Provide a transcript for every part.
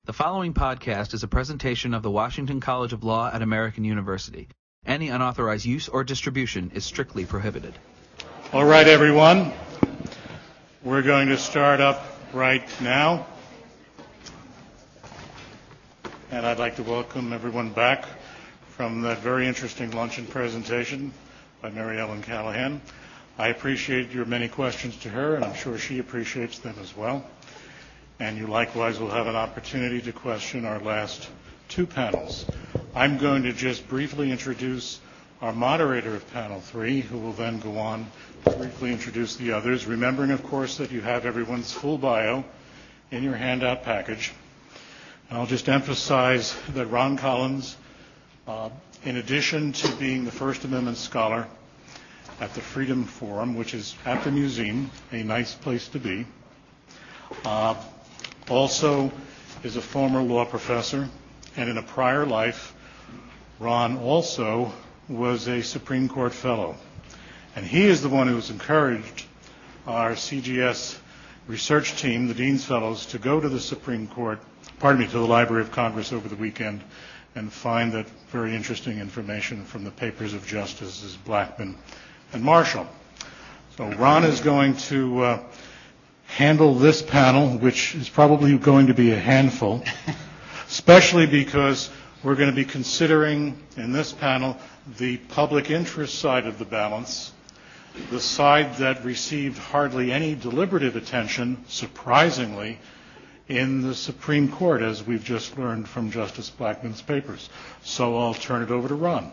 The following podcast is a presentation of the Washington College of Law at American University. Any unauthorized use or distribution is strictly prohibited. All right, everyone. We're going to start up right now. And I'd like to welcome everyone back from that very interesting luncheon presentation by Mary Ellen Callahan. I appreciate your many questions to her, and I'm sure she appreciates them as well. And you likewise will have an opportunity to question our last two panels. I'm going to just briefly introduce our moderator of panel 3, who will then go on to briefly introduce the others, remembering, of course, that you have everyone's full bio in your handout package. And I'll just emphasize that Ron Collins, in addition to being the First Amendment scholar at the Freedom Forum, which is at the museum, a nice place to be, also is a former law professor, and in a prior life, Ron also was a Supreme Court fellow. And he is the one who has encouraged our CGS research team, the Dean's Fellows, to go to the to the Library of Congress over the weekend and find that very interesting information from the papers of Justices Blackmun and Marshall. So Ron is going to handle this panel, which is probably going to be a handful, especially because we're going to be considering in this panel the public interest side of the balance, the side that received hardly any deliberative attention, surprisingly, in the Supreme Court, as we've just learned from Justice Blackmun's papers. So I'll turn it over to Ron.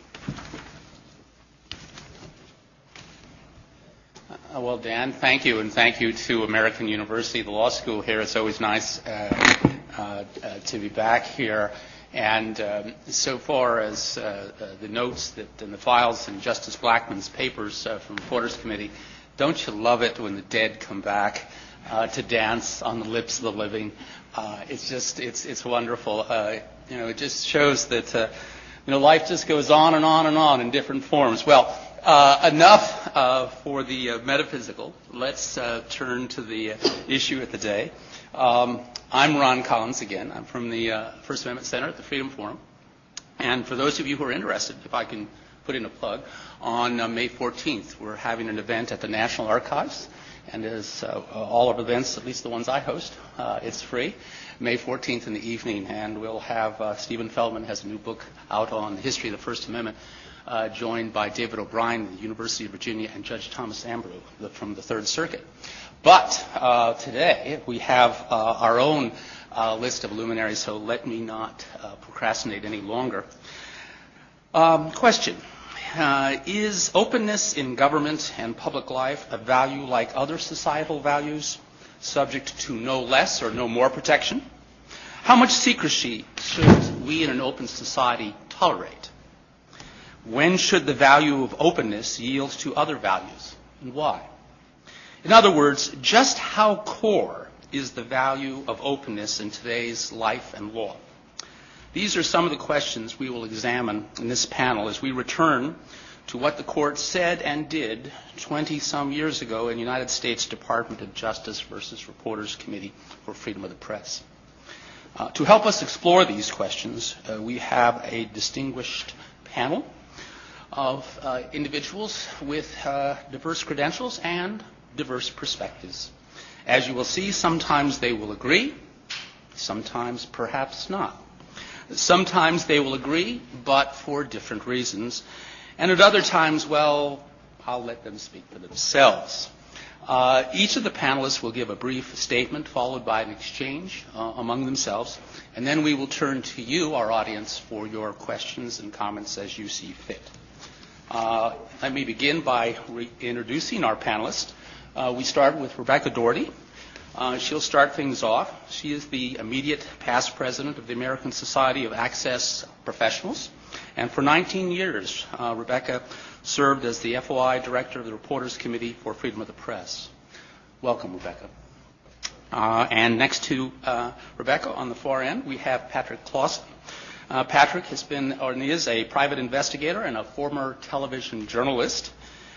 Well, Dan, thank you, and thank you to American University, the law school here. It's always nice to be back here. And so far as the notes that in the files in Justice Blackmun's papers from Reporters Committee, don't you love it when the dead come back to dance on the lips of the living? It's wonderful. It just shows that life just goes on and on and on in different forms. Well. Enough for the metaphysical. Let's turn to the issue of the day. I'm Ron Collins again. I'm from the First Amendment Center at the Freedom Forum. And for those of you who are interested, if I can put in a plug, on May 14th, we're having an event at the National Archives. And as all of events, at least the ones I host, it's free. May 14th in the evening. And we'll have Stephen Feldman has a new book out on the history of the First Amendment. Joined by David O'Brien of the University of Virginia and Judge Thomas Ambrose from the Third Circuit. But today we have our own list of luminaries, so let me not procrastinate any longer. Question. Is openness in government and public life a value like other societal values, subject to no less or no more protection? How much secrecy should we in an open society tolerate? When should the value of openness yield to other values, and why? In other words, just how core is the value of openness in today's life and law? These are some of the questions we will examine in this panel as we return to what the court said and did 20-some years ago in United States Department of Justice versus Reporters Committee for Freedom of the Press. To help us explore these questions, we have a distinguished panel of individuals with diverse credentials and diverse perspectives. As you will see, sometimes they will agree, sometimes perhaps not. Sometimes they will agree, but for different reasons. And at other times, well, I'll let them speak for themselves. Each of the panelists will give a brief statement followed by an exchange among themselves, and then we will turn to you, our audience, for your questions and comments as you see fit. Let me begin by introducing our panelists. We start with Rebecca Doherty. She'll start things off. She is the immediate past president of the American Society of Access Professionals. And for 19 years, Rebecca served as the FOI director of the Reporters Committee for Freedom of the Press. Welcome, Rebecca. And next to Rebecca on the far end, we have Patrick Clausen. Patrick has been and is a private investigator and a former television journalist.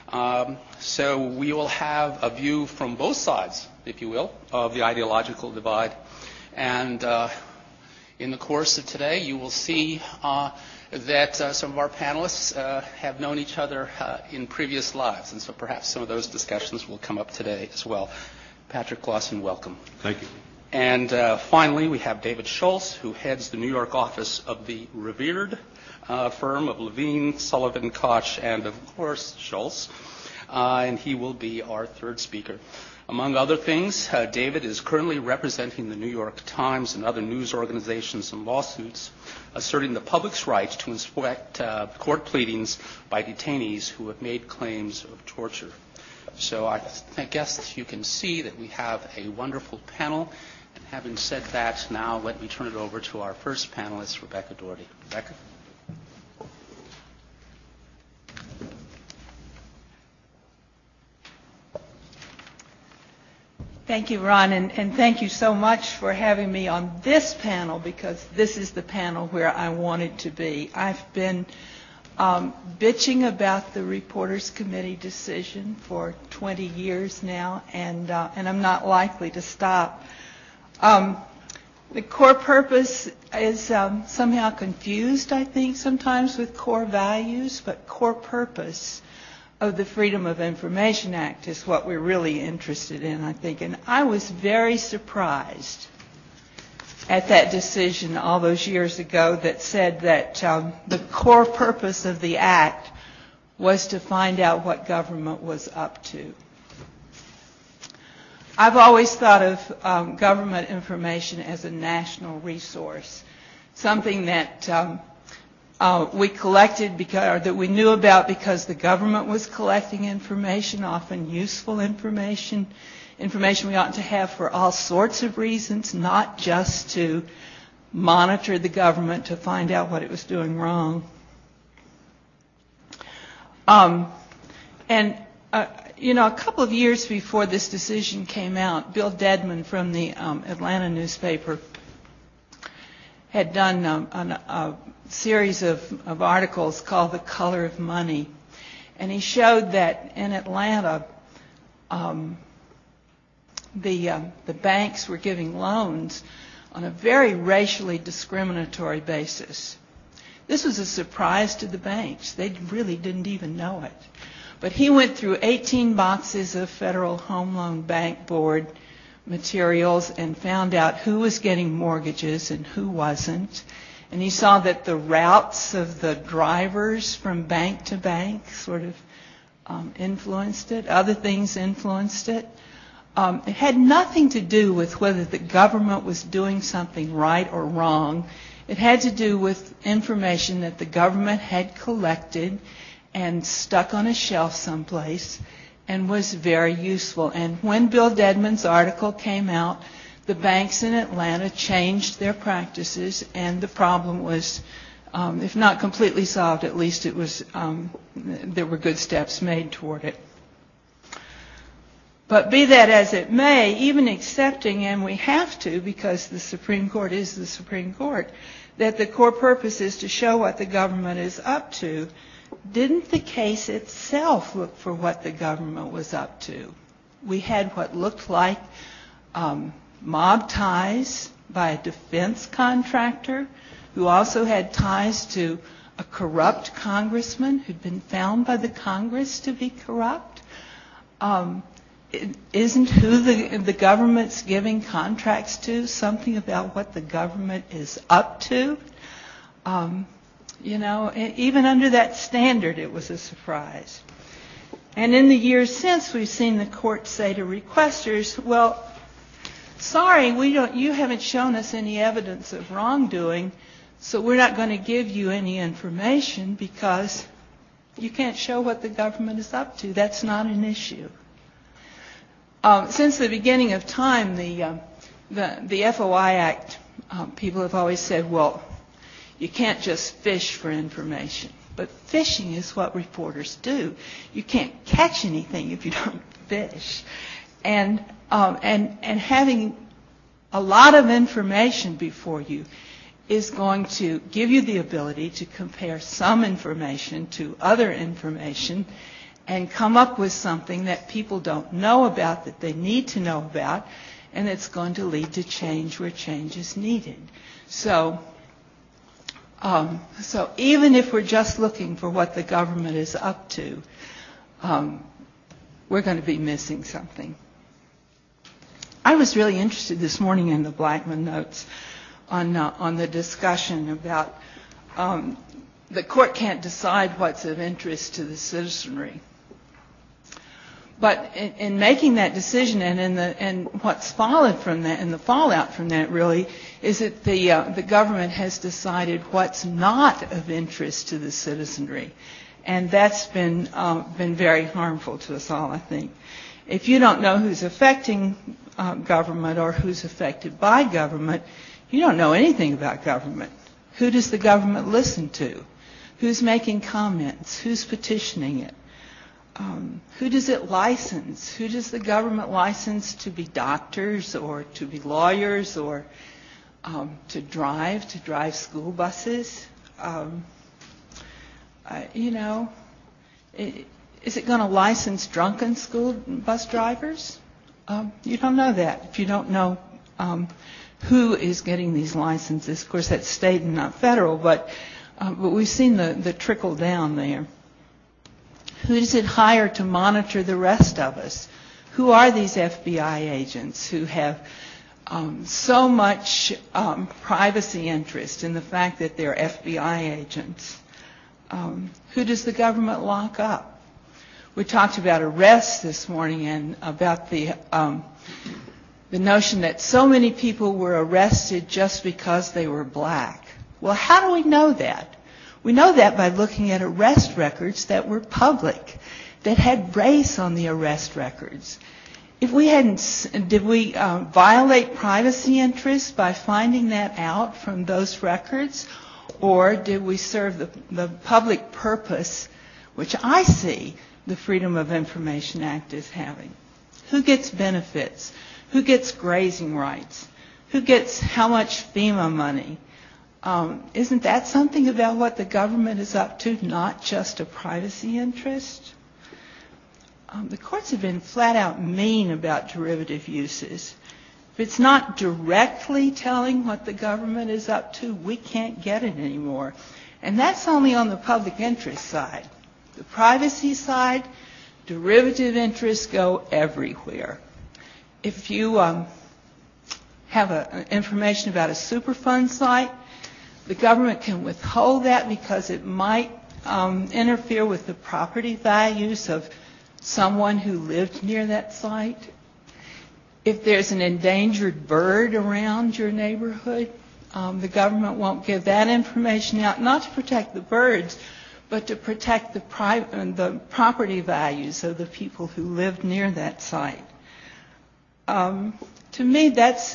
So we will have a view from both sides, if you will, of the ideological divide. And In the course of today, you will see that some of our panelists have known each other in previous lives, and so perhaps some of those discussions will come up today as well. Patrick Glosson, welcome. Thank you. And finally, we have David Schultz, who heads the New York office of the revered firm of Levine, Sullivan, Koch, and of course Schultz, and he will be our third speaker. Among other things, David is currently representing the New York Times and other news organizations in lawsuits asserting the public's right to inspect court pleadings by detainees who have made claims of torture. So I guess you can see that we have a wonderful panel. And having said that, now let me turn it over to our first panelist, Rebecca Doherty. Rebecca? Thank you, Ron, and thank you so much for having me on this panel, because this is the panel where I wanted to be. I've been bitching about the Reporters Committee decision for 20 years now, and I'm not likely to stop. The core purpose is somehow confused, I think, sometimes with core values, but core purpose of the Freedom of Information Act is what we're really interested in, I think. And I was very surprised at that decision all those years ago that said that the core purpose of the act was to find out what government was up to. I've always thought of government information as a national resource, something that we collected because, or that we knew about because the government was collecting information, often useful information we ought to have for all sorts of reasons, not just to monitor the government to find out what it was doing wrong. A couple of years before this decision came out, Bill Dedman from the Atlanta newspaper had done a series of articles called The Color of Money. And he showed that in Atlanta, the banks were giving loans on a very racially discriminatory basis. This was a surprise to the banks. They really didn't even know it. But he went through 18 boxes of Federal Home Loan Bank Board materials and found out who was getting mortgages and who wasn't. And he saw that the routes of the drivers from bank to bank sort of influenced it. Other things influenced it. It had nothing to do with whether the government was doing something right or wrong. It had to do with information that the government had collected and stuck on a shelf someplace and was very useful. And when Bill Dedman's article came out, the banks in Atlanta changed their practices, and the problem was, if not completely solved, at least it was, there were good steps made toward it. But be that as it may, even accepting, and we have to because the Supreme Court is the Supreme Court, that the core purpose is to show what the government is up to, didn't the case itself look for what the government was up to? We had what looked like mob ties by a defense contractor who also had ties to a corrupt congressman who'd been found by the Congress to be corrupt. Isn't who the government's giving contracts to something about what the government is up to? Even under that standard, it was a surprise. And in the years since, we've seen the court say to requesters, well, sorry, you haven't shown us any evidence of wrongdoing, so we're not going to give you any information because you can't show what the government is up to. That's not an issue. Since the beginning of time, the FOI Act, people have always said, well, you can't just fish for information. But fishing is what reporters do. You can't catch anything if you don't fish. And having a lot of information before you is going to give you the ability to compare some information to other information and come up with something that people don't know about that they need to know about. and it's going to lead to change where change is needed. So even if we're just looking for what the government is up to, we're going to be missing something. I was really interested this morning in the Blackmun notes on the discussion about the court can't decide what's of interest to the citizenry. But in making that decision and what's followed from that and the fallout from that really is that the government has decided what's not of interest to the citizenry. And that's been very harmful to us all, I think. If you don't know who's affecting government or who's affected by government, you don't know anything about government. Who does the government listen to? Who's making comments? Who's petitioning it? Who does it license? Who does the government license to be doctors or to be lawyers or to drive school buses? Is it going to license drunken school bus drivers? You don't know that if you don't know who is getting these licenses. Of course, that's state and not federal, but we've seen the trickle down there. Who does it hire to monitor the rest of us? Who are these FBI agents who have so much privacy interest in the fact that they're FBI agents? Who does the government lock up? We talked about arrests this morning and about the notion that so many people were arrested just because they were black. Well, how do we know that? We know that by looking at arrest records that were public, that had race on the arrest records. Did we violate privacy interests by finding that out from those records? Or did we serve the public purpose, which I see the Freedom of Information Act as having? Who gets benefits? Who gets grazing rights? Who gets how much FEMA money? Isn't that something about what the government is up to, not just a privacy interest? The courts have been flat out mean about derivative uses. If it's not directly telling what the government is up to, we can't get it anymore. And that's only on the public interest side. The privacy side, derivative interests go everywhere. If you have information about a Superfund site, the government can withhold that because it might interfere with the property values of someone who lived near that site. If there's an endangered bird around your neighborhood, the government won't give that information out, not to protect the birds, but to protect the property values of the people who lived near that site. To me,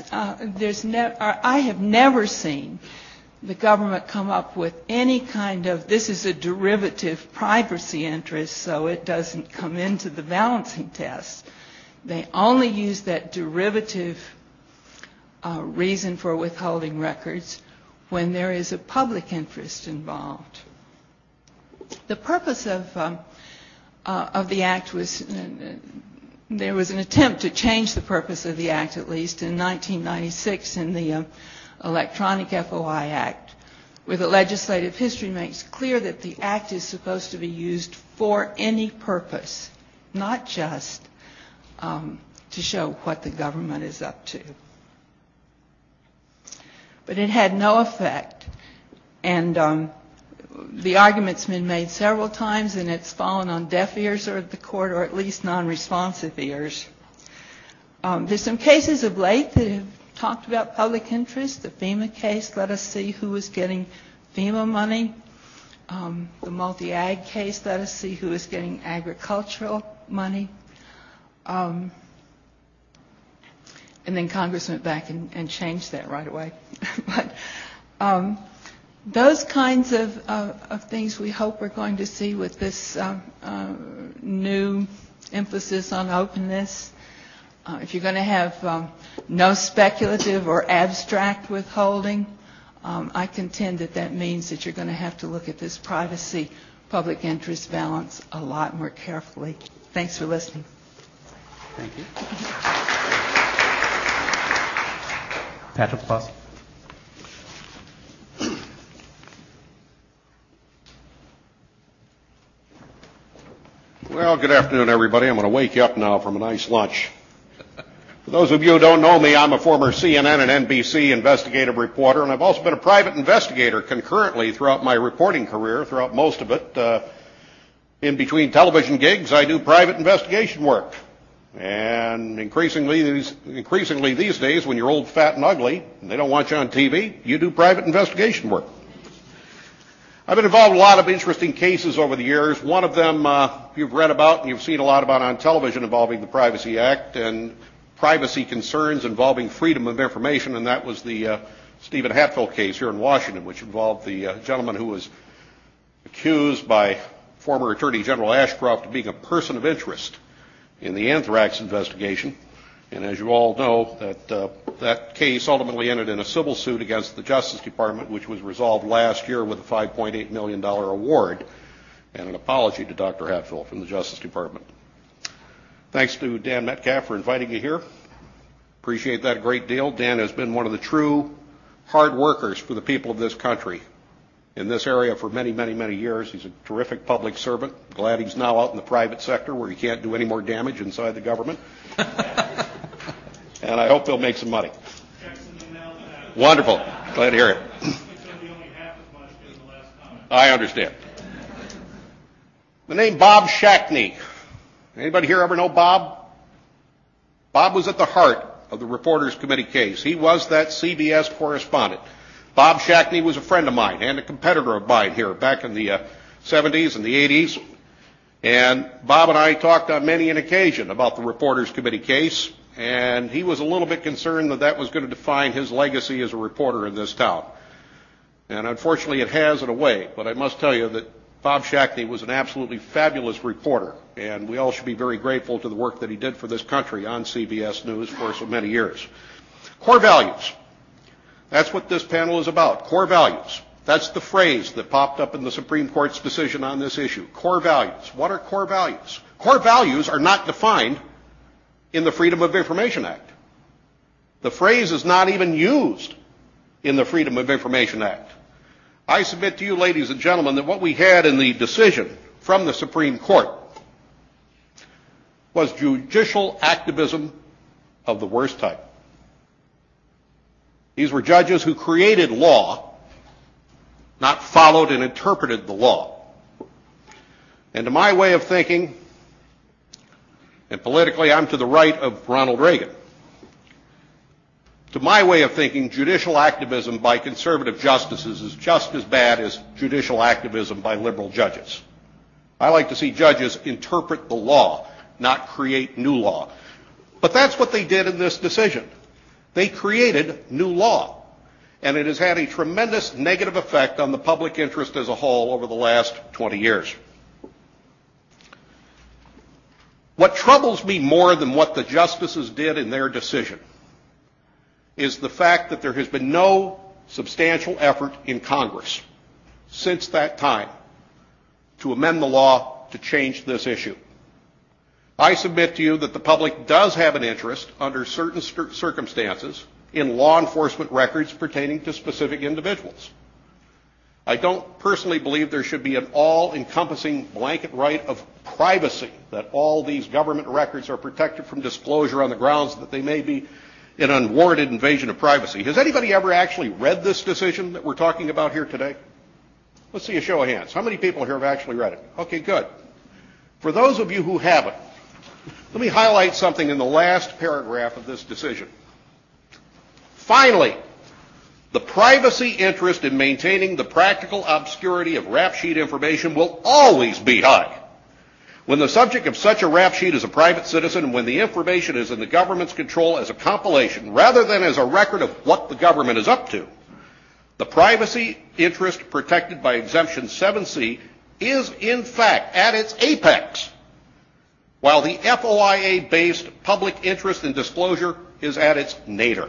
I have never seen the government come up with any kind of, this is a derivative privacy interest, so it doesn't come into the balancing test. They only use that derivative reason for withholding records when there is a public interest involved. The purpose of the Act was, there was an attempt to change the purpose of the Act, at least, in 1996 in the Electronic FOI Act, where the legislative history makes clear that the Act is supposed to be used for any purpose, not just to show what the government is up to. But it had no effect, and the argument's been made several times, and it's fallen on deaf ears of the court, or at least non-responsive ears. There's some cases of late that have talked about public interest. The FEMA case let us see who was getting FEMA money. The multi-ag case let us see who was getting agricultural money. And then Congress went back and changed that right away. But those kinds of things we hope we're going to see with this new emphasis on openness. If you're going to have no speculative or abstract withholding, I contend that means that you're going to have to look at this privacy-public interest balance a lot more carefully. Thanks for listening. Thank you. Patrick Claus. Well, good afternoon, everybody. I'm going to wake you up now from a nice lunch. For those of you who don't know me, I'm a former CNN and NBC investigative reporter, and I've also been a private investigator concurrently throughout my reporting career, throughout most of it. In between television gigs, I do private investigation work. And increasingly these days, when you're old, fat, and ugly, and they don't want you on TV, you do private investigation work. I've been involved in a lot of interesting cases over the years. One of them you've read about and you've seen a lot about on television involving the Privacy Act and privacy concerns involving freedom of information, and that was the Stephen Hatfield case here in Washington, which involved the gentleman who was accused by former Attorney General Ashcroft of being a person of interest in the anthrax investigation. And as you all know, that case ultimately ended in a civil suit against the Justice Department, which was resolved last year with a $5.8 million award and an apology to Dr. Hatfield from the Justice Department. Thanks to Dan Metcalf for inviting you here. Appreciate that a great deal. Dan has been one of the true hard workers for the people of this country in this area for many, many, many years. He's a terrific public servant. Glad he's now out in the private sector where he can't do any more damage inside the government. And I hope he'll make some money. Wonderful. Glad to hear it. I understand. The name Bob Shackney. Anybody here ever know Bob? Bob was at the heart of the Reporters Committee case. He was that CBS correspondent. Bob Shackney was a friend of mine and a competitor of mine here back in the 70s and the 80s. And Bob and I talked on many an occasion about the Reporters Committee case, and he was a little bit concerned that that was going to define his legacy as a reporter in this town. And unfortunately it has in a way, but I must tell you that Bob Shackney was an absolutely fabulous reporter, and we all should be very grateful to the work that he did for this country on CBS News for so many years. Core values. That's what this panel is about, core values. That's the phrase that popped up in the Supreme Court's decision on this issue. Core values. What are core values? Core values are not defined in the Freedom of Information Act. The phrase is not even used in the Freedom of Information Act. I submit to you, ladies and gentlemen, that what we had in the decision from the Supreme Court was judicial activism of the worst type. These were judges who created law, not followed and interpreted the law. And to my way of thinking, and politically I'm to the right of Ronald Reagan, to my way of thinking, judicial activism by conservative justices is just as bad as judicial activism by liberal judges. I like to see judges interpret the law, not create new law. But that's what they did in this decision. They created new law, and it has had a tremendous negative effect on the public interest as a whole over the last 20 years. What troubles me more than what the justices did in their decision is the fact that there has been no substantial effort in Congress since that time to amend the law to change this issue. I submit to you that the public does have an interest under certain circumstances in law enforcement records pertaining to specific individuals. I don't personally believe there should be an all-encompassing blanket right of privacy, that all these government records are protected from disclosure on the grounds that they may be an unwarranted invasion of privacy. Has anybody ever actually read this decision that we're talking about here today? Let's see a show of hands. How many people here have actually read it? Okay, good. For those of you who haven't, let me highlight something in the last paragraph of this decision. Finally, the privacy interest in maintaining the practical obscurity of rap sheet information will always be high. When the subject of such a rap sheet is a private citizen and when the information is in the government's control as a compilation rather than as a record of what the government is up to, the privacy interest protected by Exemption 7C is in fact at its apex, while the FOIA-based public interest in disclosure is at its nadir.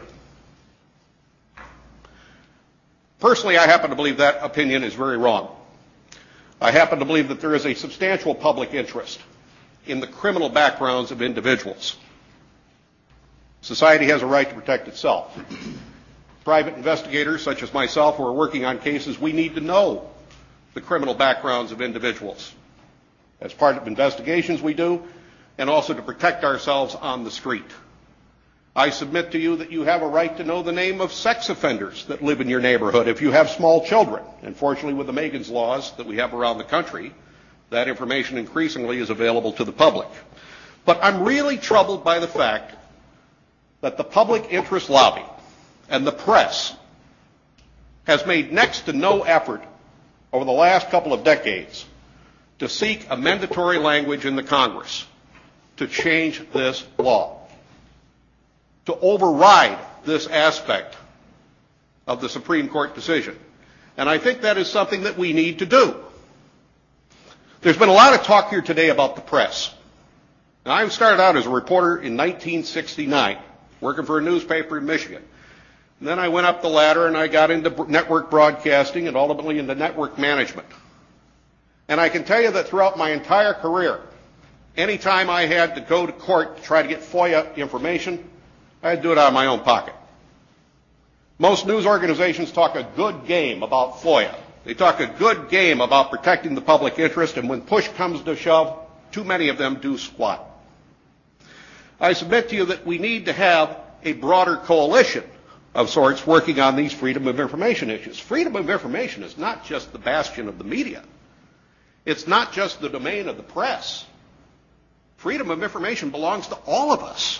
Personally, I happen to believe that opinion is very wrong. I happen to believe that there is a substantial public interest in the criminal backgrounds of individuals. Society has a right to protect itself. private investigators such as myself who are working on cases, we need to know the criminal backgrounds of individuals. As part of investigations we do, and also to protect ourselves on the street. I submit to you that you have a right to know the name of sex offenders that live in your neighborhood if you have small children. And fortunately, with the Megan's laws that we have around the country, that information increasingly is available to the public. But I'm really troubled by the fact that the public interest lobby and the press has made next to no effort over the last couple of decades to seek a mandatory language in the Congress to change this law, to override this aspect of the Supreme Court decision. And I think that is something that we need to do. There's been a lot of talk here today about the press. Now, I started out as a reporter in 1969, working for a newspaper in Michigan. And then I went up the ladder and I got into network broadcasting and ultimately into network management. And I can tell you that throughout my entire career, any time I had to go to court to try to get FOIA information, I'd do it out of my own pocket. Most news organizations talk a good game about FOIA. They talk a good game about protecting the public interest, and when push comes to shove, too many of them do squat. I submit to you that we need to have a broader coalition of sorts working on these freedom of information issues. Freedom of information is not just the bastion of the media. It's not just the domain of the press. Freedom of information belongs to all of us.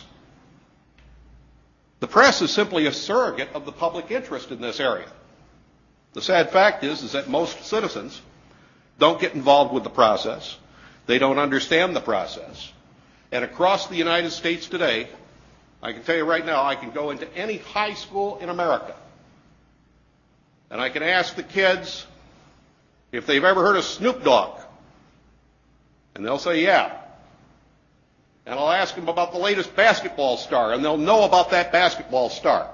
The press is simply a surrogate of the public interest in this area. The sad fact is that most citizens don't get involved with the process. They don't understand the process. And across the United States today, I can tell you right now, I can go into any high school in America, and I can ask the kids if they've ever heard of Snoop Dogg. And they'll say, yeah. And I'll ask them about the latest basketball star, and they'll know about that basketball star.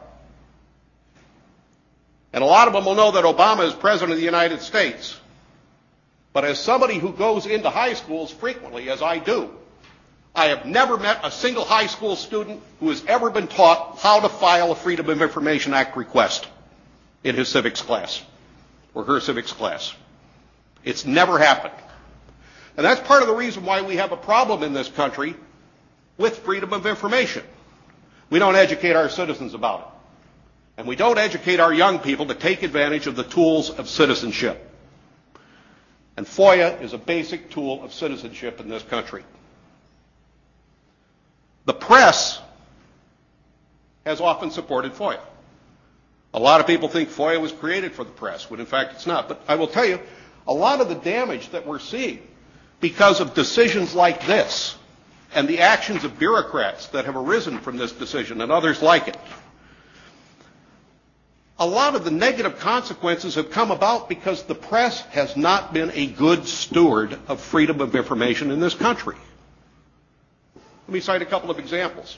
And a lot of them will know that Obama is president of the United States. But as somebody who goes into high schools frequently, as I do, I have never met a single high school student who has ever been taught how to file a Freedom of Information Act request in his civics class or her civics class. It's never happened. And that's part of the reason why we have a problem in this country with freedom of information. We don't educate our citizens about it. And we don't educate our young people to take advantage of the tools of citizenship. And FOIA is a basic tool of citizenship in this country. The press has often supported FOIA. A lot of people think FOIA was created for the press, when in fact it's not. But I will tell you, a lot of the damage that we're seeing because of decisions like this and the actions of bureaucrats that have arisen from this decision and others like it, a lot of the negative consequences have come about because the press has not been a good steward of freedom of information in this country. Let me cite a couple of examples.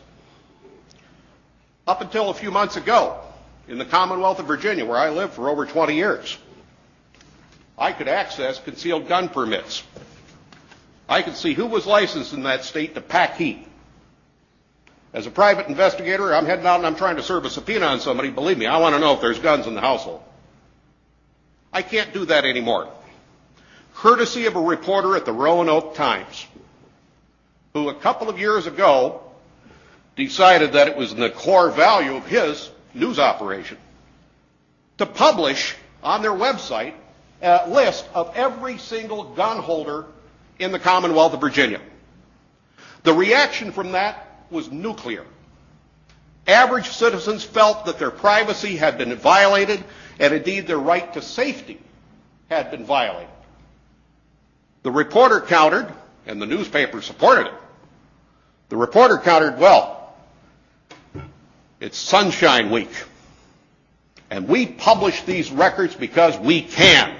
Up until a few months ago, in the Commonwealth of Virginia, where I lived for over 20 years, I could access concealed gun permits. I could see who was licensed in that state to pack heat. As a private investigator, I'm heading out and I'm trying to serve a subpoena on somebody. Believe me, I want to know if there's guns in the household. I can't do that anymore. Courtesy of a reporter at the Roanoke Times, who a couple of years ago decided that it was the core value of his news operation to publish on their website a list of every single gun holder in the Commonwealth of Virginia. The reaction from that was nuclear. Average citizens felt that their privacy had been violated, and indeed their right to safety had been violated. The reporter countered, and the newspaper supported it. The reporter countered, well, it's Sunshine Week, and we publish these records because we can.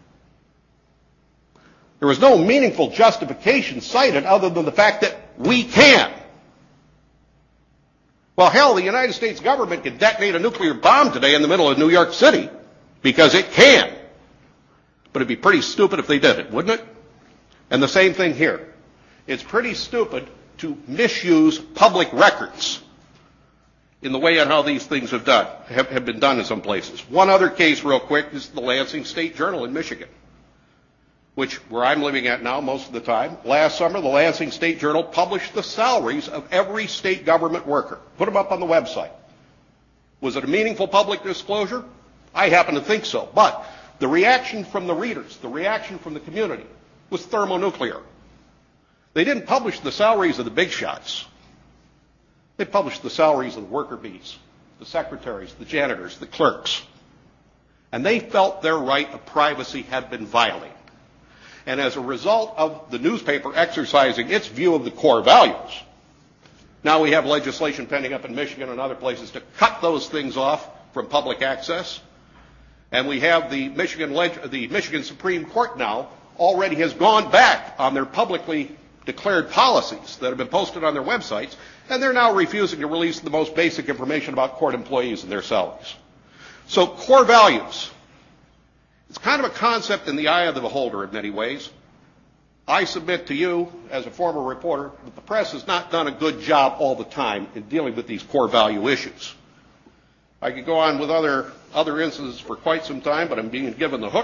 There was no meaningful justification cited other than the fact that we can. Well, hell, the United States government could detonate a nuclear bomb today in the middle of New York City because it can. But it'd be pretty stupid if they did it, wouldn't it? And the same thing here. It's pretty stupid to misuse public records in the way on how these things have been done in some places. One other case real quick is the Lansing State Journal in Michigan, where I'm living at now most of the time. Last summer, the Lansing State Journal published the salaries of every state government worker, put them up on the website. Was it a meaningful public disclosure? I happen to think so. But the reaction from the readers, the reaction from the community, was thermonuclear. They didn't publish the salaries of the big shots. They published the salaries of the worker bees, the secretaries, the janitors, the clerks. And they felt their right of privacy had been violated. And as a result of the newspaper exercising its view of the core values, now we have legislation pending up in Michigan and other places to cut those things off from public access. And we have the Michigan Supreme Court now already has gone back on their publicly declared policies that have been posted on their websites, and they're now refusing to release the most basic information about court employees and their salaries. So core values. It's kind of a concept in the eye of the beholder in many ways. I submit to you, as a former reporter, that the press has not done a good job all the time in dealing with these core value issues. I could go on with other instances for quite some time, but I'm being given the hook.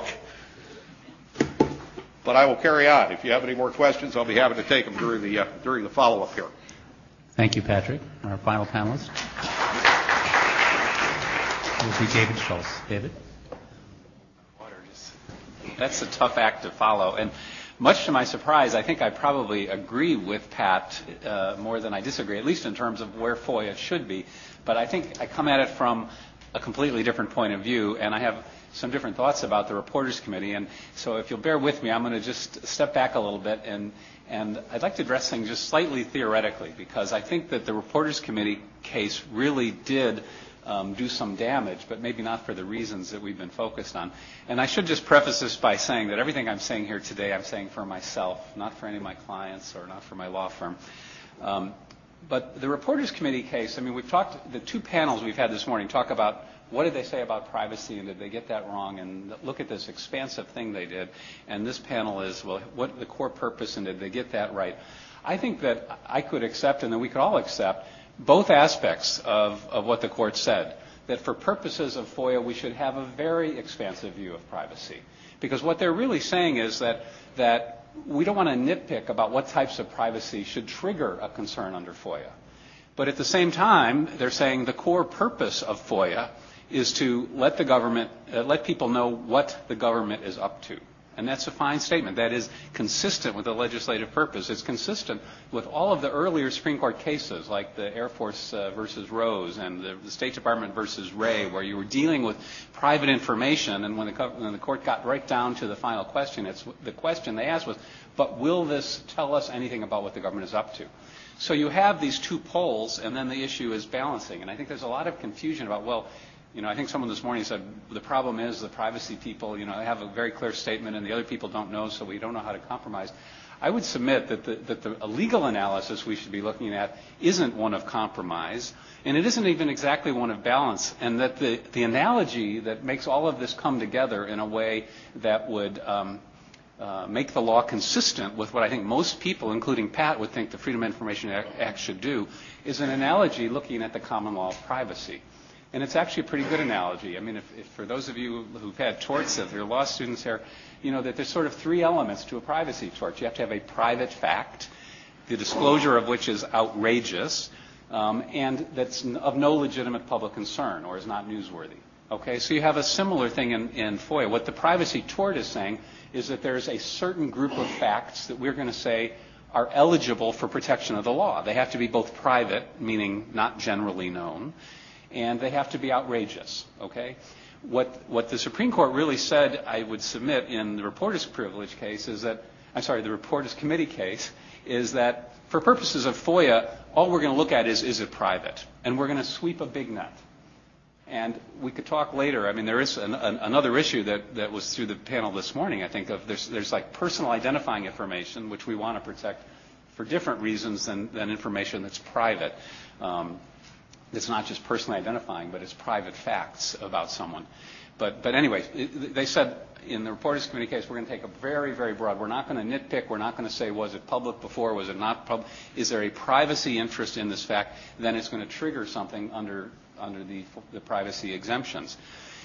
But I will carry on. If you have any more questions, I'll be happy to take them during the follow-up here. Thank you, Patrick. Our final panelist will be David Schultz. David? That's a tough act to follow. And much to my surprise, I think I probably agree with Pat more than I disagree, at least in terms of where FOIA should be. But I think I come at it from a completely different point of view, and I have some different thoughts about the Reporters Committee. And so if you'll bear with me, I'm going to just step back a little bit, and I'd like to address things just slightly theoretically, because I think that the Reporters Committee case really did do some damage, but maybe not for the reasons that we've been focused on. And I should just preface this by saying that everything I'm saying here today, I'm saying for myself, not for any of my clients or not for my law firm. But the Reporters Committee case, I mean, we've talked, the two panels we've had this morning talk about what did they say about privacy and did they get that wrong, and look at this expansive thing they did. And this panel is, well, what the core purpose and did they get that right? I think that I could accept, and that we could all accept, both aspects of what the court said, that for purposes of FOIA we should have a very expansive view of privacy. Because what they're really saying is that we don't want to nitpick about what types of privacy should trigger a concern under FOIA. But at the same time, they're saying the core purpose of FOIA is to let the government, let people know what the government is up to. And that's a fine statement. That is consistent with the legislative purpose. It's consistent with all of the earlier Supreme Court cases, like the Air Force versus Rose and the State Department versus Wray, where you were dealing with private information. And when the court got right down to the final question, the question they asked was, but will this tell us anything about what the government is up to? So you have these two poles, and then the issue is balancing. And I think there's a lot of confusion about, well, you know, I think someone this morning said the problem is the privacy people, you know, they have a very clear statement and the other people don't know, so we don't know how to compromise. I would submit that a legal analysis we should be looking at isn't one of compromise, and it isn't even exactly one of balance, and that the analogy that makes all of this come together in a way that would make the law consistent with what I think most people, including Pat, would think the Freedom of Information Act should do, is an analogy looking at the common law of privacy. And it's actually a pretty good analogy. I mean, if for those of you who've had torts, if you're law students here, you know that there's sort of three elements to a privacy tort. You have to have a private fact, the disclosure of which is outrageous, and that's of no legitimate public concern or is not newsworthy. Okay, so you have a similar thing in FOIA. What the privacy tort is saying is that there's a certain group of facts that we're going to say are eligible for protection of the law. They have to be both private, meaning not generally known, and they have to be outrageous, okay? What the Supreme Court really said, I would submit, in the Reporters Privilege case is that, the Reporters Committee case, is that for purposes of FOIA, all we're going to look at is it private? And we're going to sweep a big net. And we could talk later. I mean, there is another issue that was through the panel this morning, I think, of there's like personal identifying information, which we want to protect for different reasons than information that's private. It's not just personally identifying, but it's private facts about someone. But anyway, they said in the Reporters Committee case, we're going to take a very, very broad. We're not going to nitpick. We're not going to say, was it public before? Was it not public? Is there a privacy interest in this fact? Then it's going to trigger something under the privacy exemptions.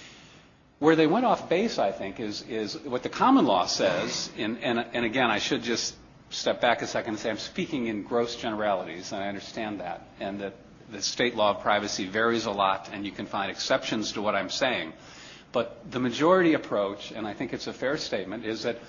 Where they went off base, I think, is what the common law says, and again, I should just step back a second and say I'm speaking in gross generalities, and I understand that, and that the state law of privacy varies a lot, and you can find exceptions to what I'm saying. But the majority approach, and I think it's a fair statement, is that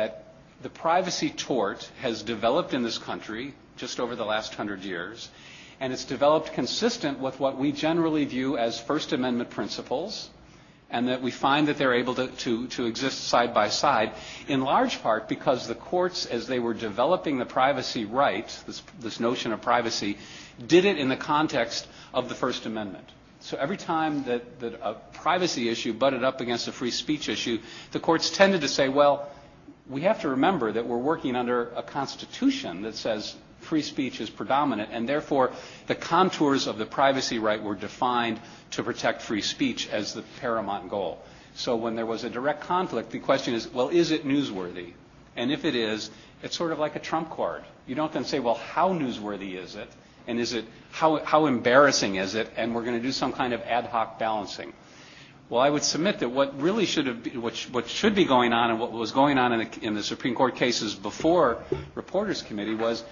the privacy tort has developed in this country just over the last 100 years, and it's developed consistent with what we generally view as First Amendment principles, and that we find that they're able to exist side by side, in large part because the courts, as they were developing the privacy right, this notion of privacy, did it in the context of the First Amendment. So every time that a privacy issue butted up against a free speech issue, the courts tended to say, well, we have to remember that we're working under a constitution that says free speech is predominant, and therefore the contours of the privacy right were defined to protect free speech as the paramount goal. So when there was a direct conflict, the question is, well, is it newsworthy? And if it is, it's sort of like a trump card. You don't then say, well, how newsworthy is it? And is it how embarrassing is it? And we're going to do some kind of ad hoc balancing. Well, I would submit that what really what should be going on, and what was going on in the Supreme Court cases before Reporters Committee was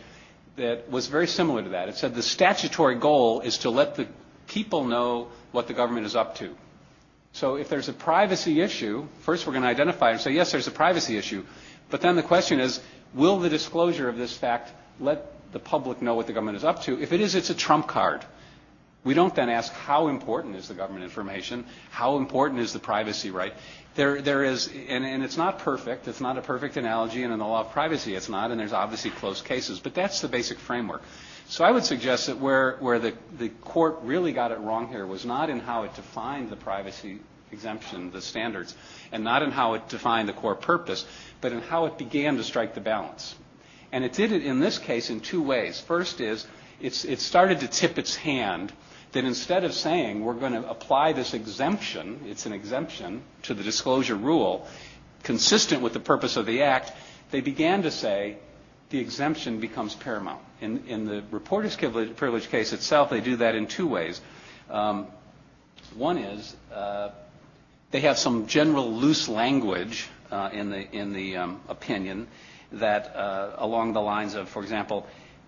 very similar to that. It said the statutory goal is to let the people know what the government is up to. So if there's a privacy issue, first we're going to identify it and say, yes, there's a privacy issue. But then the question is, will the disclosure of this fact let the public know what the government is up to? If it is, it's a trump card. We don't then ask how important is the government information, how important is the privacy right. There is, and it's not perfect. It's not a perfect analogy, and in the law of privacy it's not, and there's obviously close cases. But that's the basic framework. So I would suggest that where the court really got it wrong here was not in how it defined the privacy exemption, the standards, and not in how it defined the core purpose, but in how it began to strike the balance. And it did it in this case in two ways. First is it started to tip its hand that instead of saying we're going to apply this exemption, it's an exemption to the disclosure rule, consistent with the purpose of the Act, they began to say the exemption becomes paramount. In the reporter's privilege case itself, they do that in two ways. One is they have some general loose language in the opinion that along the lines of, for example,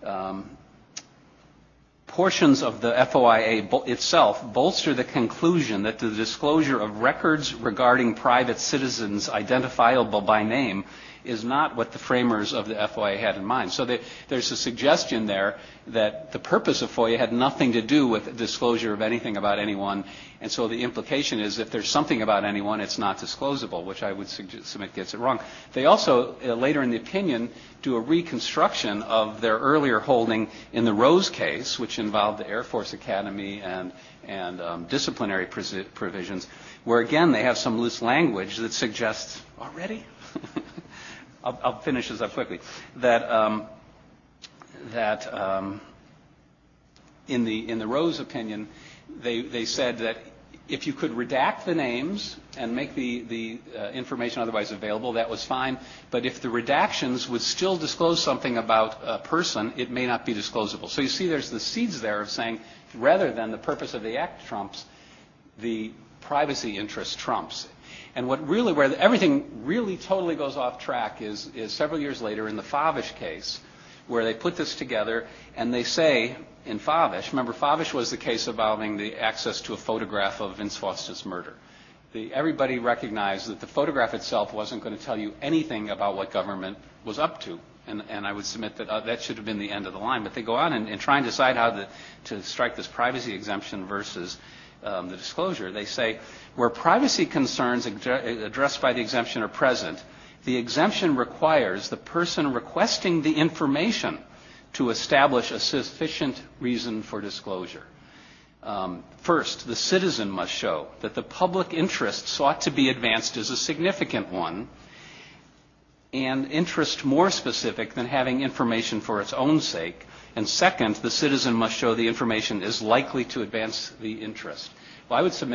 portions of the FOIA itself bolster the conclusion that the disclosure of records regarding private citizens identifiable by name is not what the framers of the FOIA had in mind. So there's a suggestion there that the purpose of FOIA had nothing to do with disclosure of anything about anyone, and so the implication is if there's something about anyone, it's not disclosable, which I would submit gets it wrong. They also, later in the opinion, do a reconstruction of their earlier holding in the Rose case, which involved the Air Force Academy and disciplinary provisions, where again they have some loose language that suggests, already? I'll finish this up quickly. That in the Rose opinion, they said that if you could redact the names and make the information otherwise available, that was fine. But if the redactions would still disclose something about a person, it may not be disclosable. So you see, there's the seeds there of saying, rather than the purpose of the Act trumps, the privacy interest trumps. And where everything really totally goes off track is several years later in the Favish case, where they put this together and they say in Favish, remember Favish was the case involving the access to a photograph of Vince Foster's murder. Everybody recognized that the photograph itself wasn't going to tell you anything about what government was up to. And I would submit that that should have been the end of the line. But they go on and try and decide how to strike this privacy exemption versus the disclosure. They say, where privacy concerns addressed by the exemption are present, the exemption requires the person requesting the information to establish a sufficient reason for disclosure. First, the citizen must show that the public interest sought to be advanced is a significant one, and interest more specific than having information for its own sake. And second, the citizen must show the information is likely to advance the interest. Well, I would submit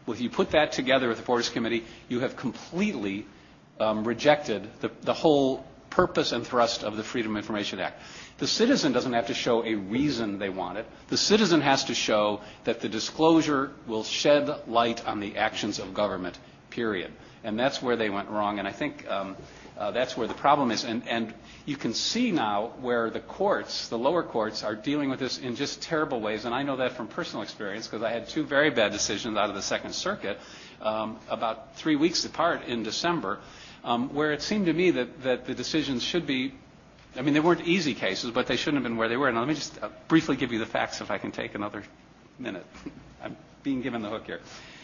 Well, if you put that together with the Reporters Committee, you have completely rejected the whole purpose and thrust of the Freedom of Information Act. The citizen doesn't have to show a reason they want it. The citizen has to show that the disclosure will shed light on the actions of government, period. And that's where they went wrong, and I think that's where the problem is. And you can see now where the courts, the lower courts, are dealing with this in just terrible ways, and I know that from personal experience because I had 2 very bad decisions out of the Second Circuit about 3 weeks apart in December, where it seemed to me that the decisions should be, I mean, they weren't easy cases, but they shouldn't have been where they were. Now, let me just briefly give you the facts if I can take another minute. I'm being given the hook here.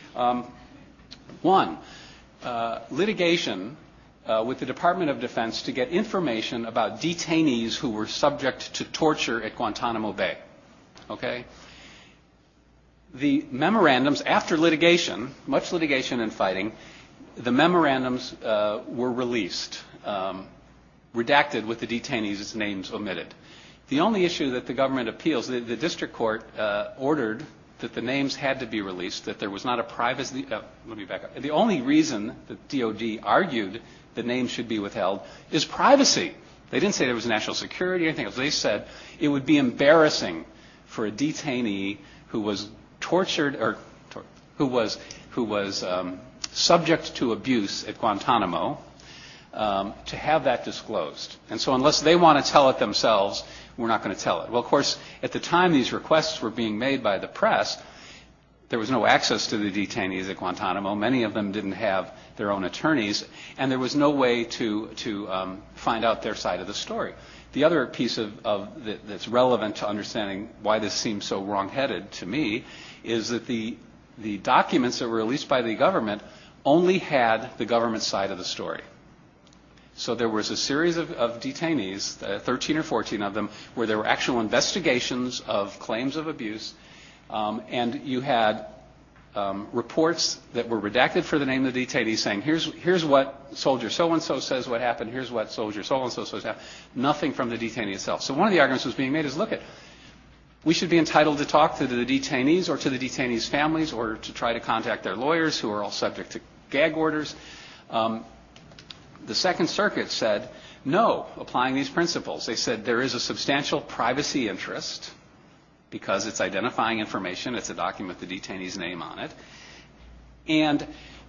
One, litigation with the Department of Defense to get information about detainees who were subject to torture at Guantanamo Bay. Okay? The memorandums, after litigation, much litigation and fighting, the memorandums were released, redacted with the detainees' names omitted. The only issue that the government appeals, the district court ordered that the names had to be released, that there was not a privacy. Let me back up. The only reason that DOD argued the names should be withheld is privacy. They didn't say there was national security or anything else. They said it would be embarrassing for a detainee who was tortured or who was subject to abuse at Guantanamo to have that disclosed. And so unless they want to tell it themselves, we're not going to tell it. Well, of course, at the time these requests were being made by the press, there was no access to the detainees at Guantanamo. Many of them didn't have their own attorneys, and there was no way to find out their side of the story. The other piece that's relevant to understanding why this seems so wrong-headed to me is that the documents that were released by the government only had the government side of the story. So there was a series of detainees, 13 or 14 of them, where there were actual investigations of claims of abuse, and you had reports that were redacted for the name of the detainee saying, here's what soldier so-and-so says what happened, here's what soldier so-and-so says happened, nothing from the detainee itself. So one of the arguments was being made is, look, we should be entitled to talk to the detainees or to the detainees' families or to try to contact their lawyers who are all subject to gag orders. The Second Circuit said, no, applying these principles. They said there is a substantial privacy interest because it's identifying information. It's a document with the detainee's name on it. And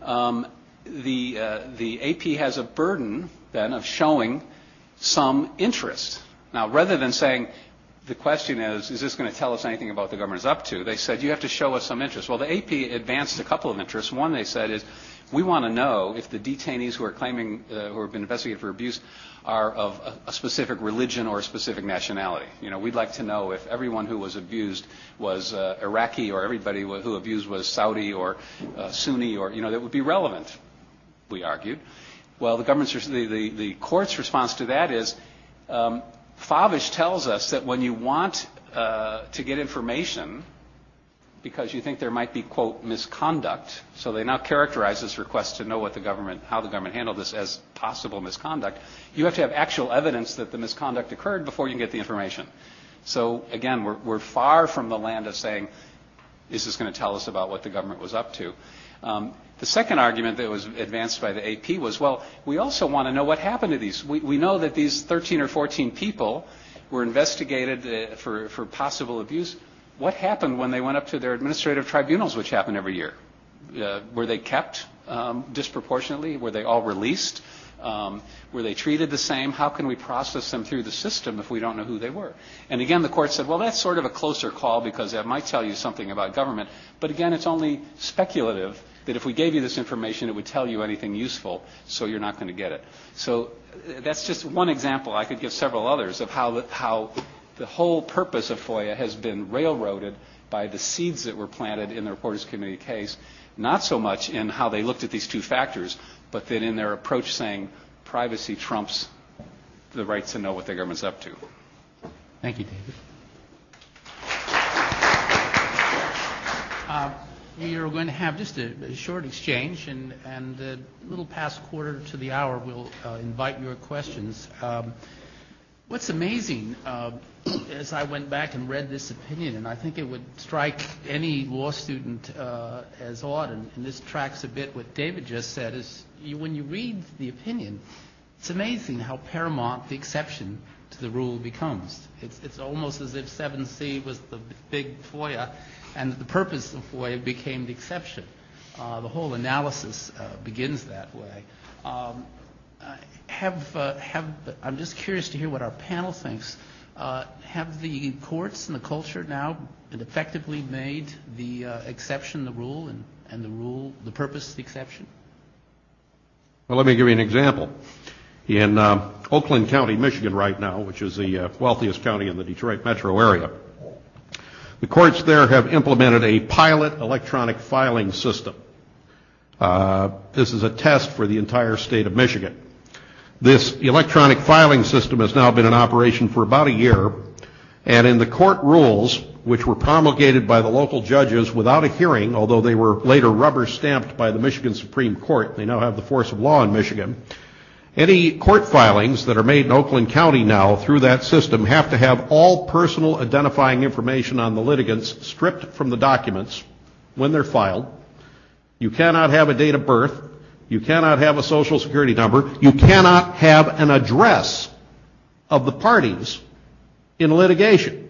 the AP has a burden, then, of showing some interest. Now, rather than saying, the question is this going to tell us anything about what the government is up to, they said, you have to show us some interest. Well, the AP advanced a couple of interests. One, they said, is we want to know if the detainees who are claiming, who have been investigated for abuse, are of a specific religion or a specific nationality. You know, we'd like to know if everyone who was abused was Iraqi or everybody who abused was Saudi or Sunni, or, you know, that would be relevant, we argued. Well, the court's response to that is, Favish tells us that when you want to get information because you think there might be, quote, misconduct, so they now characterize this request to know what how the government handled this as possible misconduct, you have to have actual evidence that the misconduct occurred before you can get the information. So, again, we're far from the land of saying, is this going to tell us about what the government was up to? The second argument that was advanced by the AP was, well, we also want to know what happened to these. We know that these 13 or 14 people were investigated for possible abuse. What happened when they went up to their administrative tribunals, which happen every year? Were they kept disproportionately? Were they all released? Were they treated the same? How can we process them through the system if we don't know who they were? And again, the court said, well, that's sort of a closer call because that might tell you something about government. But again, it's only speculative that if we gave you this information, it would tell you anything useful, so you're not going to get it. So that's just one example. I could give several others of how the whole purpose of FOIA has been railroaded by the seeds that were planted in the Reporters Committee case, not so much in how they looked at these two factors, but that in their approach saying privacy trumps the right to know what the government's up to. Thank you, David. We are going to have just a short exchange, and a little past quarter to the hour, we'll invite your questions. What's amazing, as I went back and read this opinion, and I think it would strike any law student as odd, and this tracks a bit what David just said, is when you read the opinion, it's amazing how paramount the exception to the rule becomes. It's almost as if 7C was the big FOIA, and the purpose of FOIA became the exception. The whole analysis begins that way. I'm just curious to hear what our panel thinks. Have the courts and the culture now effectively made the exception the rule, and the rule the purpose the exception? Well, let me give you an example. In Oakland County, Michigan right now, which is the wealthiest county in the Detroit metro area, the courts there have implemented a pilot electronic filing system. This is a test for the entire state of Michigan. This electronic filing system has now been in operation for about a year, and in the court rules, which were promulgated by the local judges without a hearing, although they were later rubber stamped by the Michigan Supreme Court, they now have the force of law in Michigan, any court filings that are made in Oakland County now through that system have to have all personal identifying information on the litigants stripped from the documents when they're filed. You cannot have a date of birth. You cannot have a social security number. You cannot have an address of the parties in litigation.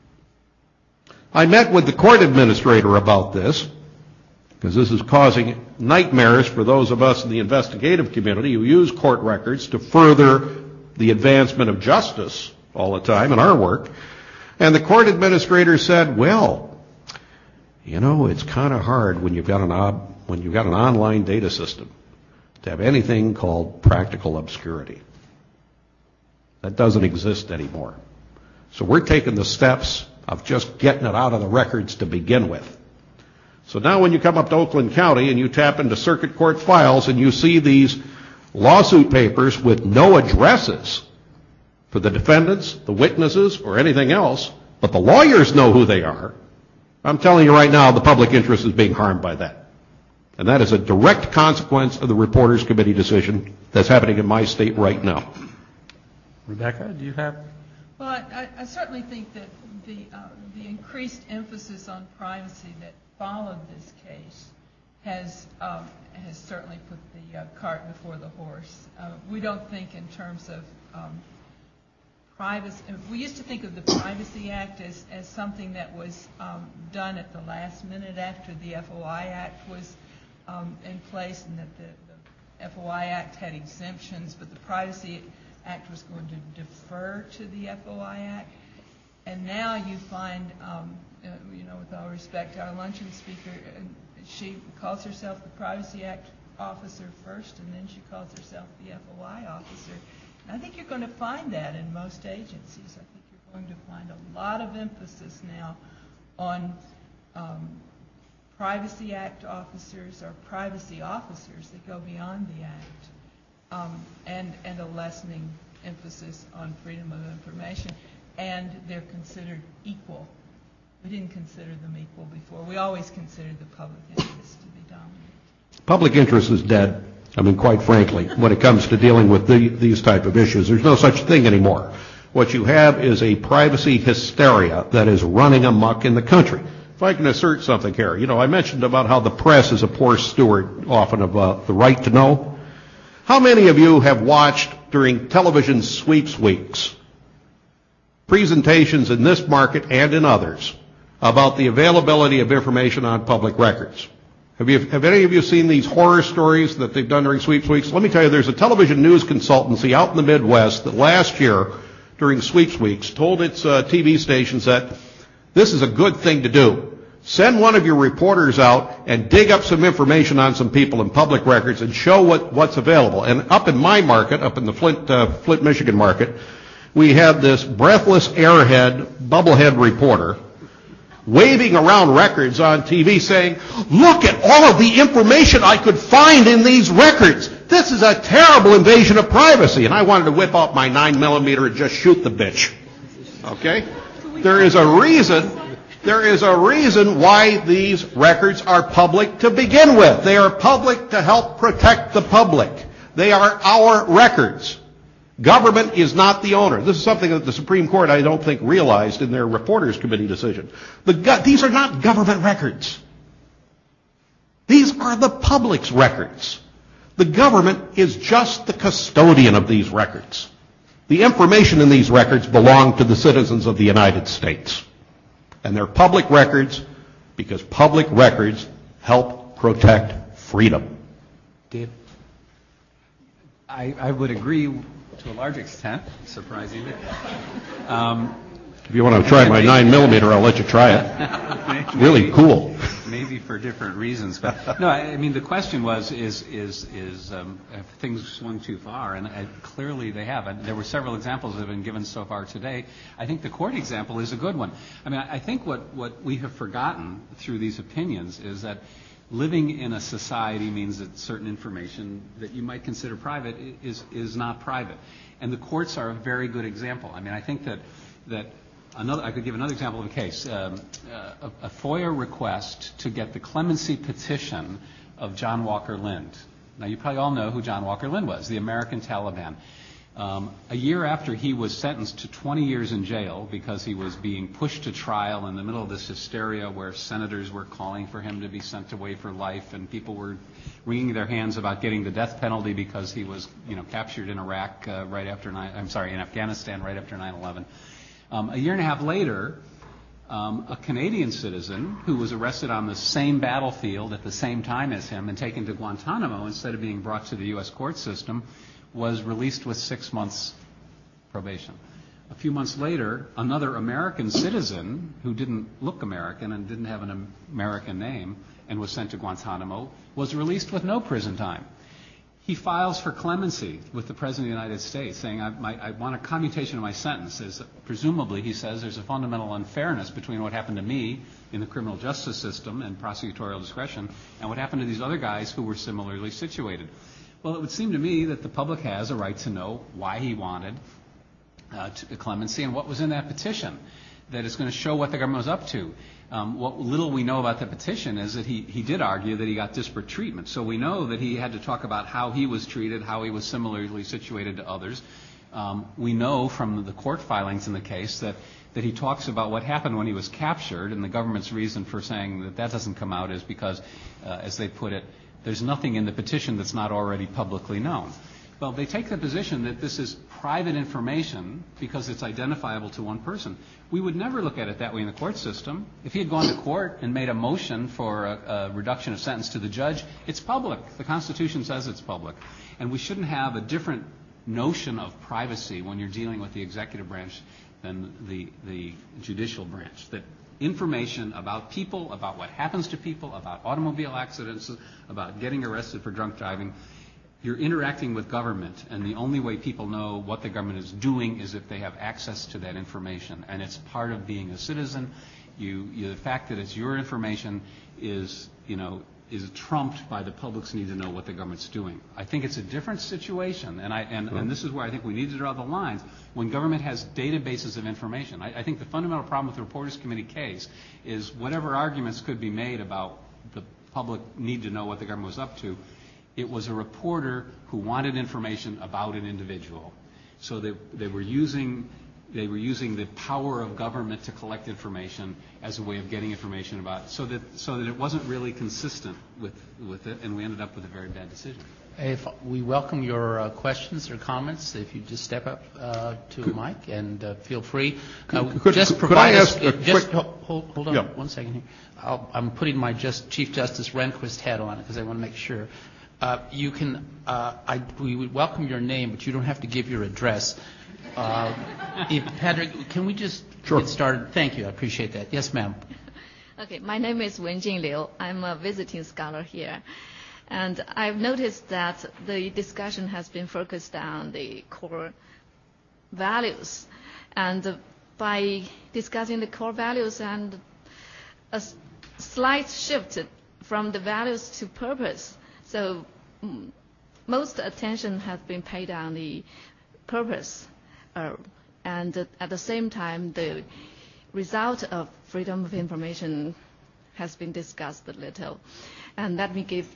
I met with the court administrator about this, because this is causing nightmares for those of us in the investigative community who use court records to further the advancement of justice all the time in our work. And the court administrator said, well, you know, it's kind of hard when you've got an online data system to have anything called practical obscurity. That doesn't exist anymore. So we're taking the steps of just getting it out of the records to begin with. So now when you come up to Oakland County and you tap into circuit court files and you see these lawsuit papers with no addresses for the defendants, the witnesses, or anything else, but the lawyers know who they are, I'm telling you right now the public interest is being harmed by that. And that is a direct consequence of the Reporters Committee decision that's happening in my state right now. Rebecca, do you have? Well, I certainly think that the increased emphasis on privacy that followed this case has certainly put the cart before the horse. We don't think in terms of privacy. We used to think of the Privacy Act as something that was done at the last minute after the FOI Act was in place, and that the FOI Act had exemptions, but the Privacy Act was going to defer to the FOI Act. And now you find, with all respect to our luncheon speaker, she calls herself the Privacy Act officer first, and then she calls herself the FOI officer. And I think you're going to find that in most agencies. I think you're going to find a lot of emphasis now on Privacy Act officers or privacy officers that go beyond the Act, and a lessening emphasis on freedom of information. And they're considered equal. We didn't consider them equal before. We always considered the public interest to be dominant. Public interest is dead. I mean, quite frankly, when it comes to dealing with these type of issues, there's no such thing anymore. What you have is a privacy hysteria that is running amok in the country. If I can assert something here, I mentioned about how the press is a poor steward often of the right to know. How many of you have watched during television sweeps weeks presentations in this market and in others about the availability of information on public records? Have any of you seen these horror stories that they've done during sweeps weeks? Let me tell you, there's a television news consultancy out in the Midwest that last year during sweeps weeks told its TV stations that this is a good thing to do. Send one of your reporters out and dig up some information on some people in public records and show what's available. And up in my market, up in the Flint, Michigan market, we had this breathless airhead, bubblehead reporter waving around records on TV saying, look at all of the information I could find in these records. This is a terrible invasion of privacy. And I wanted to whip out my 9mm and just shoot the bitch. Okay? There is a reason why these records are public to begin with. They are public to help protect the public. They are our records. Government is not the owner. This is something that the Supreme Court, I don't think, realized in their Reporters Committee decision. These are not government records. These are the public's records. The government is just the custodian of these records. The information in these records belong to the citizens of the United States. And they're public records because public records help protect freedom. Dave? I would agree to a large extent, surprisingly. If you want to try my 9mm, I'll let you try it. It's really cool. Maybe for different reasons, but no. I mean, the question was: is have things swung too far? And clearly they have. And there were several examples that have been given so far today. I think the court example is a good one. I mean, I think what we have forgotten through these opinions is that living in a society means that certain information that you might consider private is not private. And the courts are a very good example. I mean, I think that I could give another example of a case. A FOIA request to get the clemency petition of John Walker Lind. Now, you probably all know who John Walker Lind was, the American Taliban. A year after he was sentenced to 20 years in jail because he was being pushed to trial in the middle of this hysteria where senators were calling for him to be sent away for life and people were wringing their hands about getting the death penalty because he was, captured in Iraq in Afghanistan right after 9/11. A year and a half later, a Canadian citizen who was arrested on the same battlefield at the same time as him and taken to Guantanamo instead of being brought to the U.S. court system was released with 6 months probation. A few months later, another American citizen who didn't look American and didn't have an American name and was sent to Guantanamo was released with no prison time. He files for clemency with the President of the United States, saying, I want a commutation of my sentence. Presumably, he says, there's a fundamental unfairness between what happened to me in the criminal justice system and prosecutorial discretion and what happened to these other guys who were similarly situated. Well, it would seem to me that the public has a right to know why he wanted clemency and what was in that petition that is going to show what the government was up to. What little we know about the petition is that he did argue that he got disparate treatment. So we know that he had to talk about how he was treated, how he was similarly situated to others. We know from the court filings in the case that he talks about what happened when he was captured, and the government's reason for saying that doesn't come out is because, as they put it, there's nothing in the petition that's not already publicly known. Well, they take the position that this is private information because it's identifiable to one person. We would never look at it that way in the court system. If he had gone to court and made a motion for a reduction of sentence to the judge, it's public. The Constitution says it's public. And we shouldn't have a different notion of privacy when you're dealing with the executive branch than the judicial branch. That information about people, about what happens to people, about automobile accidents, about getting arrested for drunk driving, you're interacting with government, and the only way people know what the government is doing is if they have access to that information. And it's part of being a citizen. The fact that it's your information is trumped by the public's need to know what the government's doing. I think it's a different situation, and this is where I think we need to draw the lines. When government has databases of information, I think the fundamental problem with the Reporters Committee case is whatever arguments could be made about the public need to know what the government was up to, it was a reporter who wanted information about an individual. So they were using the power of government to collect information as a way of getting information about it, so that it wasn't really consistent with it, and we ended up with a very bad decision. If we welcome your questions or comments, if you just step up to the mic and feel free. Could I ask a quick... Hold on 1 second here. I'm putting my Chief Justice Rehnquist hat on because I want to make sure. We would welcome your name, but you don't have to give your address. Patrick, can we just get started? Thank you. I appreciate that. Yes, ma'am. Okay. My name is Wenjing Liu. I'm a visiting scholar here. And I've noticed that the discussion has been focused on the core values. And by discussing the core values and a slight shift from the values to purpose, so most attention has been paid on the purpose, and at the same time, the result of freedom of information has been discussed a little. And let me give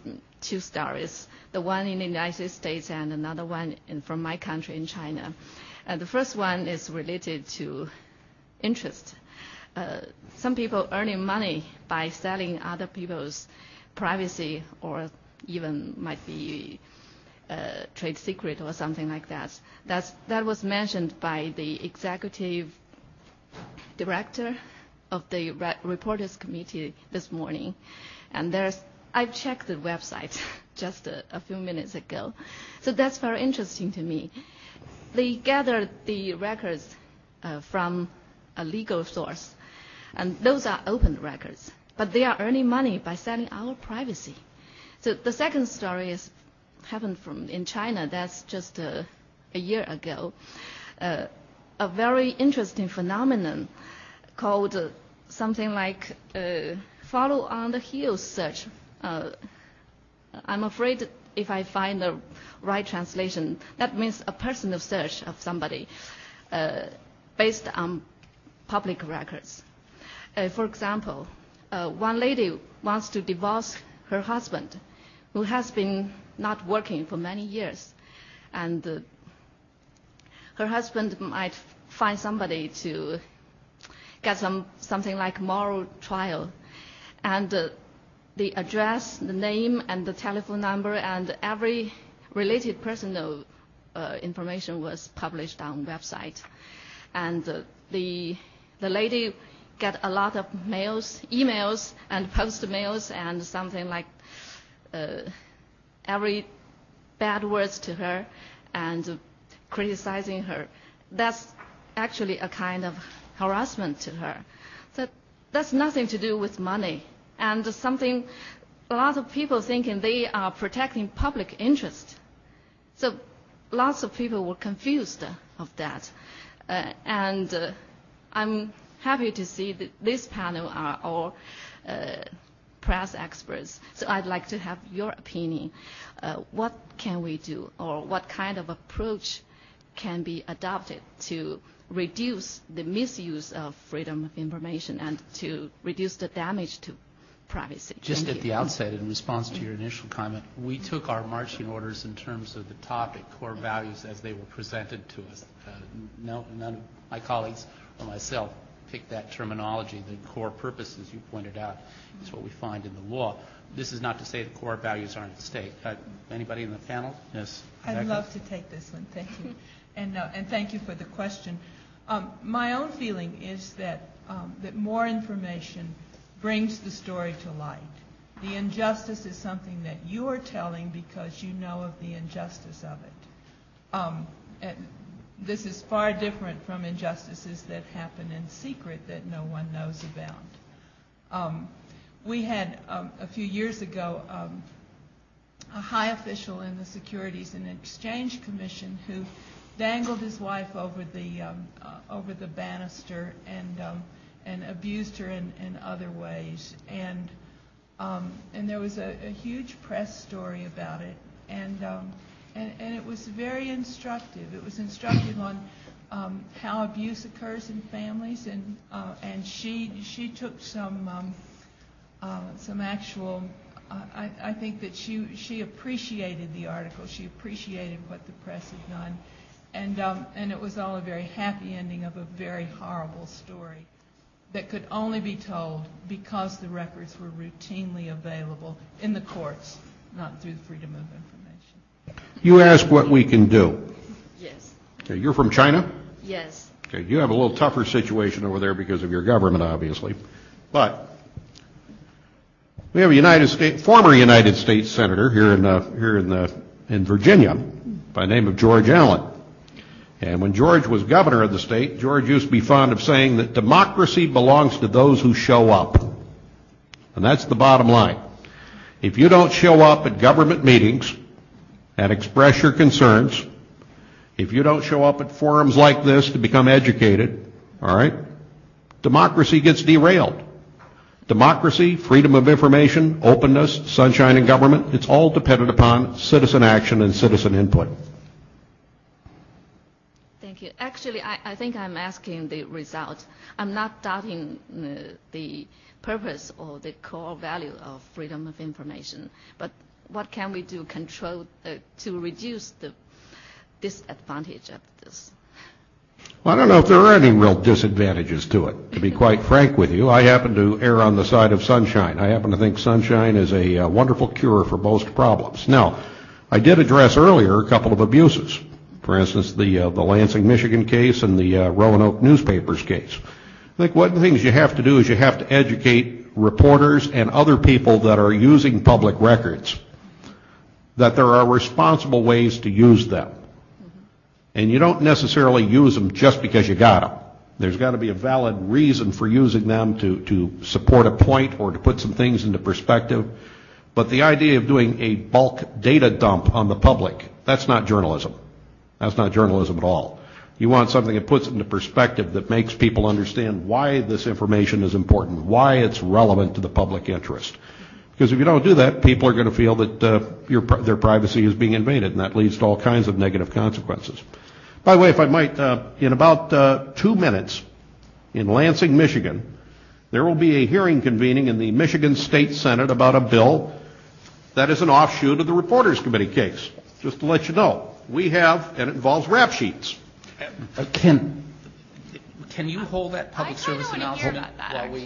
two stories, the one in the United States and another one from my country in China. The first one is related to interest. Some people earning money by selling other people's privacy, or even might be trade secret or something like that. That was mentioned by the executive director of the Reporters Committee this morning. And I've checked the website just a few minutes ago. So that's very interesting to me. They gathered the records from a legal source, and those are open records. But they are earning money by selling our privacy. So the second story happened in China. That's just a year ago. A very interesting phenomenon called something like follow on the heels search. I'm afraid if I find the right translation, that means a personal search of somebody based on public records. For example, one lady wants to divorce her husband, who has been not working for many years. And her husband might find somebody to get something like moral trial. And the address, the name, and the telephone number, and every related personal information was published on website. And the lady get a lot of emails, and post mails, and something like every bad words to her and criticizing her. That's actually a kind of harassment to her. So that's nothing to do with money. And a lot of people thinking they are protecting public interest. So lots of people were confused of that. And I'm happy to see that this panel are all press experts. So I'd like to have your opinion. What can we do, or what kind of approach can be adopted to reduce the misuse of freedom of information and to reduce the damage to privacy? Just at the outset, in response to your initial comment, we took our marching orders in terms of the topic, core values, as they were presented to us. None of my colleagues or myself picked that terminology. The core purposes you pointed out is what we find in the law. This is not to say the core values aren't at stake. Anybody in the panel? Yes. I'd love to take this one. Thank you. And thank you for the question. My own feeling is that more information brings the story to light. The injustice is something that you are telling because you know of the injustice of it. And this is far different from injustices that happen in secret that no one knows about. We had, a few years ago, a high official in the Securities and Exchange Commission who dangled his wife over the banister and abused her in other ways. And there was a huge press story about it. And it was very instructive. It was instructive on how abuse occurs in families, and she took some actual. I think that she appreciated the article. She appreciated what the press had done, and it was all a very happy ending of a very horrible story that could only be told because the records were routinely available in the courts, not through the Freedom of Information. You ask what we can do. Yes. Okay, you're from China? Yes. Okay, you have a little tougher situation over there because of your government, obviously. But we have a former United States Senator here in Virginia by the name of George Allen. And when George was governor of the state, George used to be fond of saying that democracy belongs to those who show up. And that's the bottom line. If you don't show up at government meetings and express your concerns, if you don't show up at forums like this to become educated, all right, democracy gets derailed. Democracy, freedom of information, openness, sunshine in government, it's all dependent upon citizen action and citizen input. Thank you. Actually, I think I'm asking the result. I'm not doubting the purpose or the core value of freedom of information, but what can we do to reduce the disadvantage of this? Well, I don't know if there are any real disadvantages to it, to be quite frank with you. I happen to err on the side of sunshine. I happen to think sunshine is a wonderful cure for most problems. Now, I did address earlier a couple of abuses. For instance, the Lansing, Michigan case and the Roanoke newspapers case. I think one of the things you have to do is you have to educate reporters and other people that are using public records that there are responsible ways to use them. And you don't necessarily use them just because you got them. There's got to be a valid reason for using them to support a point or to put some things into perspective. But the idea of doing a bulk data dump on the public, that's not journalism. That's not journalism at all. You want something that puts it into perspective, that makes people understand why this information is important, why it's relevant to the public interest. Because if you don't do that, people are going to feel that their privacy is being invaded, and that leads to all kinds of negative consequences. By the way, if I might, in about 2 minutes, in Lansing, Michigan, there will be a hearing convening in the Michigan State Senate about a bill that is an offshoot of the Reporters Committee case. Just to let you know, we have, and it involves rap sheets. Can you hold that public service announcement while we?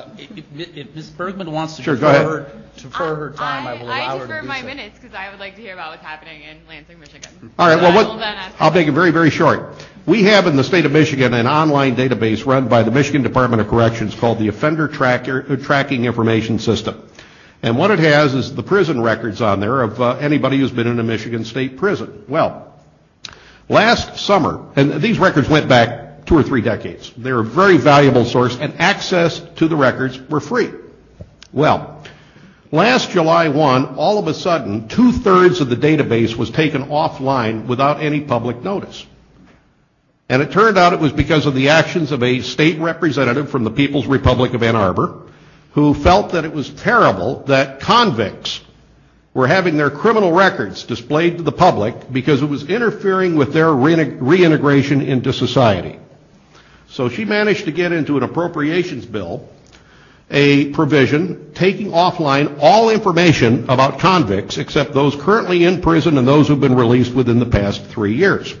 If Ms. Bergman wants to sure, defer her time, I will allow her to do so. I defer my minutes because I would like to hear about what's happening in Lansing, Michigan. All right, well, I'll make it very, very short. We have in the state of Michigan an online database run by the Michigan Department of Corrections called the Offender Tracking Information System. And what it has is the prison records on there of anybody who's been in a Michigan state prison. Well, last summer, and these records went back 2 or 3 decades. They're a very valuable source, and access to the records were free. Well, last July 1, all of a sudden, 2/3 of the database was taken offline without any public notice. And it turned out it was because of the actions of a state representative from the People's Republic of Ann Arbor, who felt that it was terrible that convicts were having their criminal records displayed to the public because it was interfering with their reintegration into society. So she managed to get into an appropriations bill a provision taking offline all information about convicts except those currently in prison and those who've been released within the past 3 years.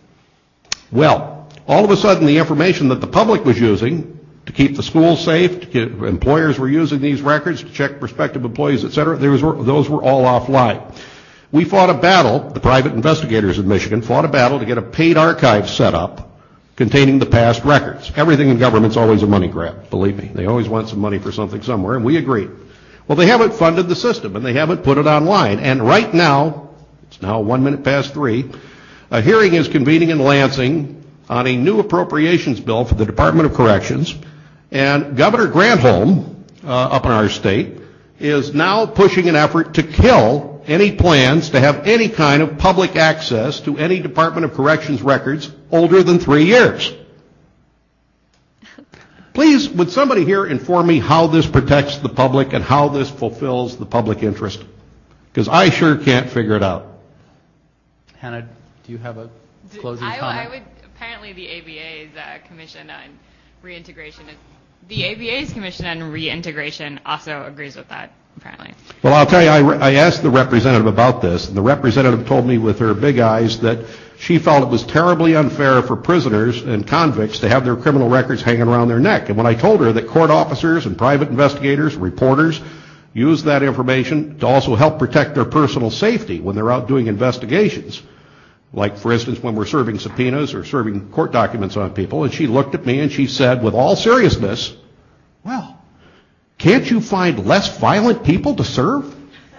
Well, all of a sudden the information that the public was using to keep the schools safe, employers were using these records to check prospective employees, et cetera, those were all offline. We fought a battle, the private investigators in Michigan fought a battle to get a paid archive set up containing the past records. Everything in government's always a money grab, believe me. They always want some money for something somewhere, and we agreed. Well, they haven't funded the system, and they haven't put it online. And right now, it's now 3:01, a hearing is convening in Lansing on a new appropriations bill for the Department of Corrections, and Governor Granholm, up in our state, is now pushing an effort to kill any plans to have any kind of public access to any Department of Corrections records older than 3 years. Please, would somebody here inform me how this protects the public and how this fulfills the public interest? Because I sure can't figure it out. Hannah, do you have a closing comment? Apparently the ABA's Commission on Reintegration, the ABA's Commission on Reintegration also agrees with that, apparently. Well, I'll tell you, I asked the representative about this, and the representative told me with her big eyes that she felt it was terribly unfair for prisoners and convicts to have their criminal records hanging around their neck. And when I told her that court officers and private investigators, reporters, use that information to also help protect their personal safety when they're out doing investigations, like, for instance, when we're serving subpoenas or serving court documents on people, and she looked at me and she said, with all seriousness, well, can't you find less violent people to serve?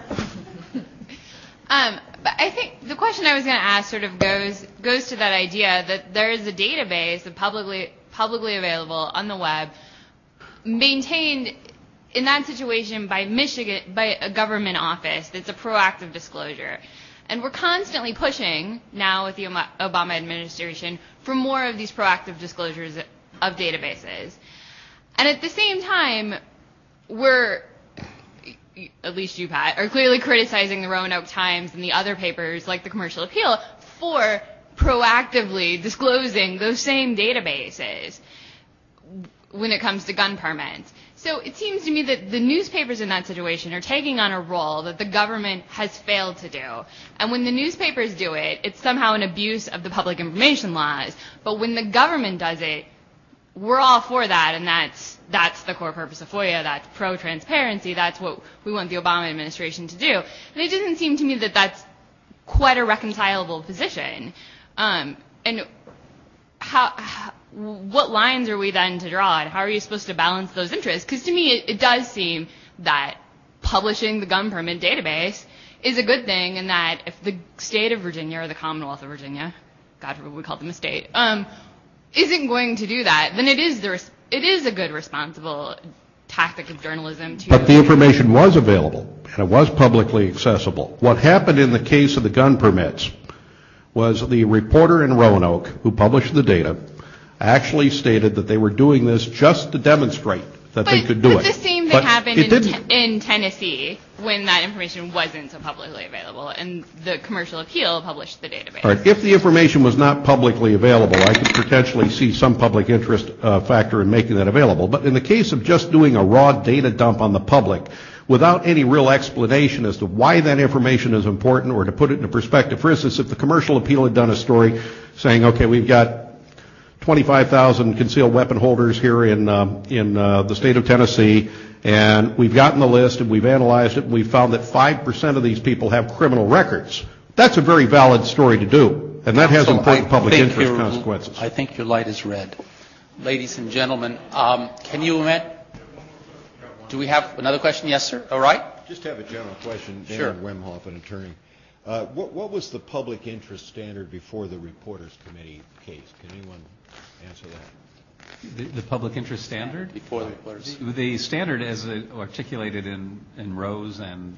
But I think the question I was going to ask sort of goes to that idea that there is a database of publicly available on the web, maintained in that situation by a government office that's a proactive disclosure. And we're constantly pushing, now with the Obama administration, for more of these proactive disclosures of databases. And at the same time, we're, at least you, Pat, are clearly criticizing the Roanoke Times and the other papers, like the Commercial Appeal, for proactively disclosing those same databases. when it comes to gun permits. So it seems to me that the newspapers in that situation are taking on a role that the government has failed to do. And when the newspapers do it, it's somehow an abuse of the public information laws. But when the government does it, we're all for that, and that's the core purpose of FOIA. That's pro-transparency. That's what we want the Obama administration to do. And it doesn't seem to me that that's quite a reconcilable position. And what lines are we then to draw, and how are you supposed to balance those interests? Because to me, it does seem that publishing the gun permit database is a good thing, and that if the state of Virginia or the Commonwealth of Virginia, God forbid we call them a state, isn't going to do that, then it is a good, responsible tactic of journalism to... But the information was available, and it was publicly accessible. What happened in the case of the gun permits was the reporter in Roanoke who published the data actually stated that they were doing this just to demonstrate that they could do it. But the same thing happened in Tennessee when that information wasn't so publicly available, and the Commercial Appeal published the database. All right. If the information was not publicly available, I could potentially see some public interest factor in making that available. But in the case of just doing a raw data dump on the public without any real explanation as to why that information is important, or to put it into perspective, for instance, if the Commercial Appeal had done a story saying, okay, we've got 25,000 concealed weapon holders here in the state of Tennessee, and we've gotten the list and we've analyzed it, and we've found that 5% of these people have criminal records. That's a very valid story to do, and that has important public interest consequences. I think your light is red. Ladies and gentlemen, can you do we have another question? Yes, sir. All right. Just have a general question. Sure. Dan Wemhoff, an attorney. What was the public interest standard before the Reporters Committee case? Can anyone answer that? The public interest standard? Before the Reporters. The standard, as articulated in Rose and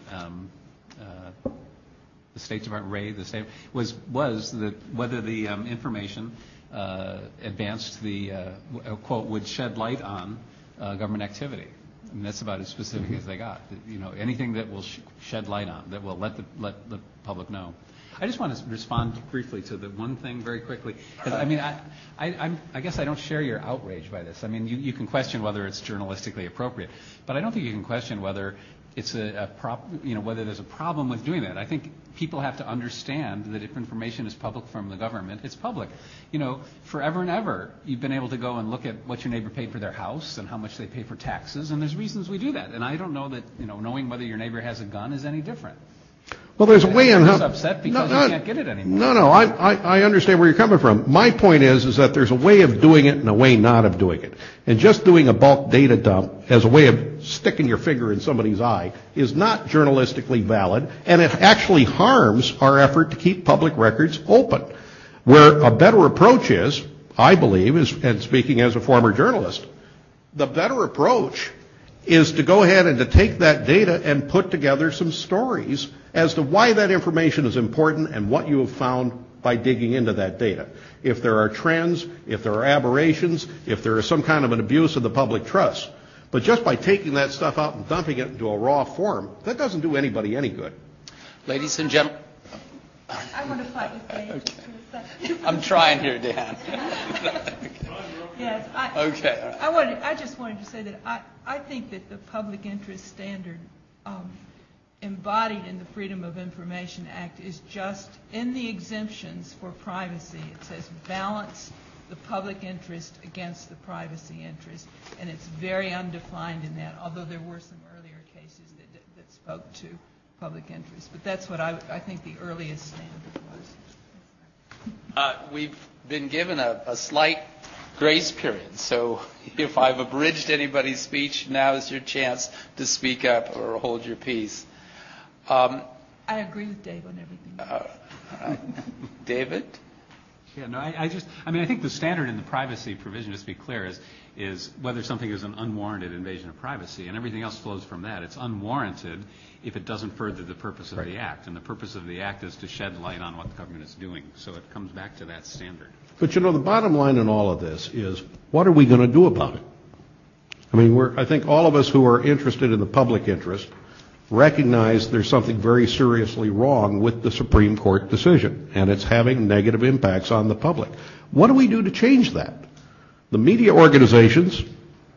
the State Department, Ray, the state, was that whether the information advanced the, quote, would shed light on government activity. I mean, that's about as specific as they got. You know, anything that will shed light on, that will let the public know. I just want to respond briefly to the one thing very quickly. I mean, I guess I don't share your outrage by this. I mean, you can question whether it's journalistically appropriate, but I don't think you can question whether it's whether there's a problem with doing that. I think people have to understand that if information is public from the government, it's public. You know, forever and ever, you've been able to go and look at what your neighbor paid for their house and how much they pay for taxes, and there's reasons we do that. And I don't know that, knowing whether your neighbor has a gun is any different. Well, there's a way in how... I'm upset because you can't get it anymore. No, I understand where you're coming from. My point is that there's a way of doing it and a way not of doing it. And just doing a bulk data dump as a way of sticking your finger in somebody's eye is not journalistically valid, and it actually harms our effort to keep public records open. Where a better approach is, I believe, and speaking as a former journalist, the better approach is to go ahead and to take that data and put together some stories as to why that information is important and what you have found by digging into that data. If there are trends, if there are aberrations, if there is some kind of an abuse of the public trust. But just by taking that stuff out and dumping it into a raw form, that doesn't do anybody any good. Ladies and gentlemen. I want to fight with Dave. Okay. I'm trying here, Dan. Yes. Okay. I just wanted to say that I think that the public interest standard embodied in the Freedom of Information Act is just in the exemptions for privacy. It says balance the public interest against the privacy interest, and it's very undefined in that, although there were some earlier cases that spoke to public interest. But that's what I think the earliest standard was. We've been given a slight grace period, so if I've abridged anybody's speech, now is your chance to speak up or hold your peace. I agree with Dave on everything. David? Yeah, no, I think the standard in the privacy provision, just to be clear, is whether something is an unwarranted invasion of privacy, and everything else flows from that. It's unwarranted if it doesn't further the purpose of the act, and the purpose of the act is to shed light on what the government is doing. So it comes back to that standard. But the bottom line in all of this is, what are we going to do about it? I mean, I think all of us who are interested in the public interest recognize there's something very seriously wrong with the Supreme Court decision, and it's having negative impacts on the public. What do we do to change that? The media organizations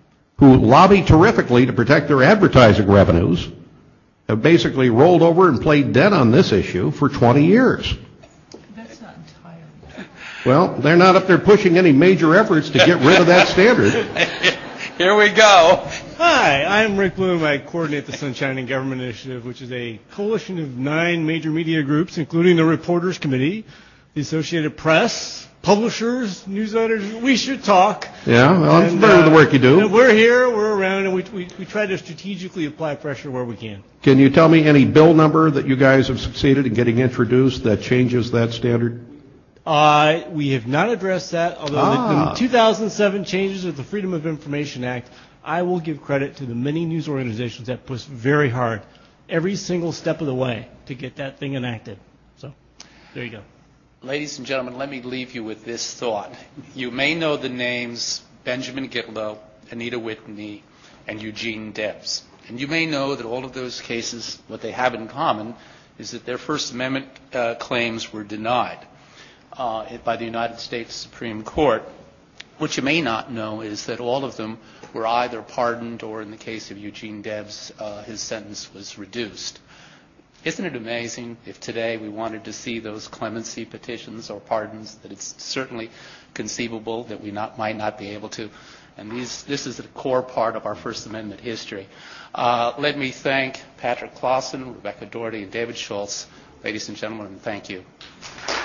who lobby terrifically to protect their advertising revenues, have basically rolled over and played dead on this issue for 20 years. That's not entirely true. Well, they're not up there pushing any major efforts to get rid of that standard. Here we go. Hi, I'm Rick Bloom. I coordinate the Sunshine in Government Initiative, which is a coalition of 9 major media groups, including the Reporters Committee, the Associated Press, publishers, newsletters. We should talk. Yeah, well, I'm familiar with the work you do. We're here, we're around, and we try to strategically apply pressure where we can. Can you tell me any bill number that you guys have succeeded in getting introduced that changes that standard? We have not addressed that, although the 2007 changes of the Freedom of Information Act, I will give credit to the many news organizations that pushed very hard every single step of the way to get that thing enacted. So, there you go. Ladies and gentlemen, let me leave you with this thought. You may know the names Benjamin Gitlow, Anita Whitney, and Eugene Debs. And you may know that all of those cases, what they have in common is that their First Amendment claims were denied by the United States Supreme Court. What you may not know is that all of them were either pardoned or, in the case of Eugene Debs, his sentence was reduced. Isn't it amazing if today we wanted to see those clemency petitions or pardons, that it's certainly conceivable that we might not be able to? And this is a core part of our First Amendment history. Let me thank Patrick Clausen, Rebecca Doherty, and David Schultz. Ladies and gentlemen, thank you.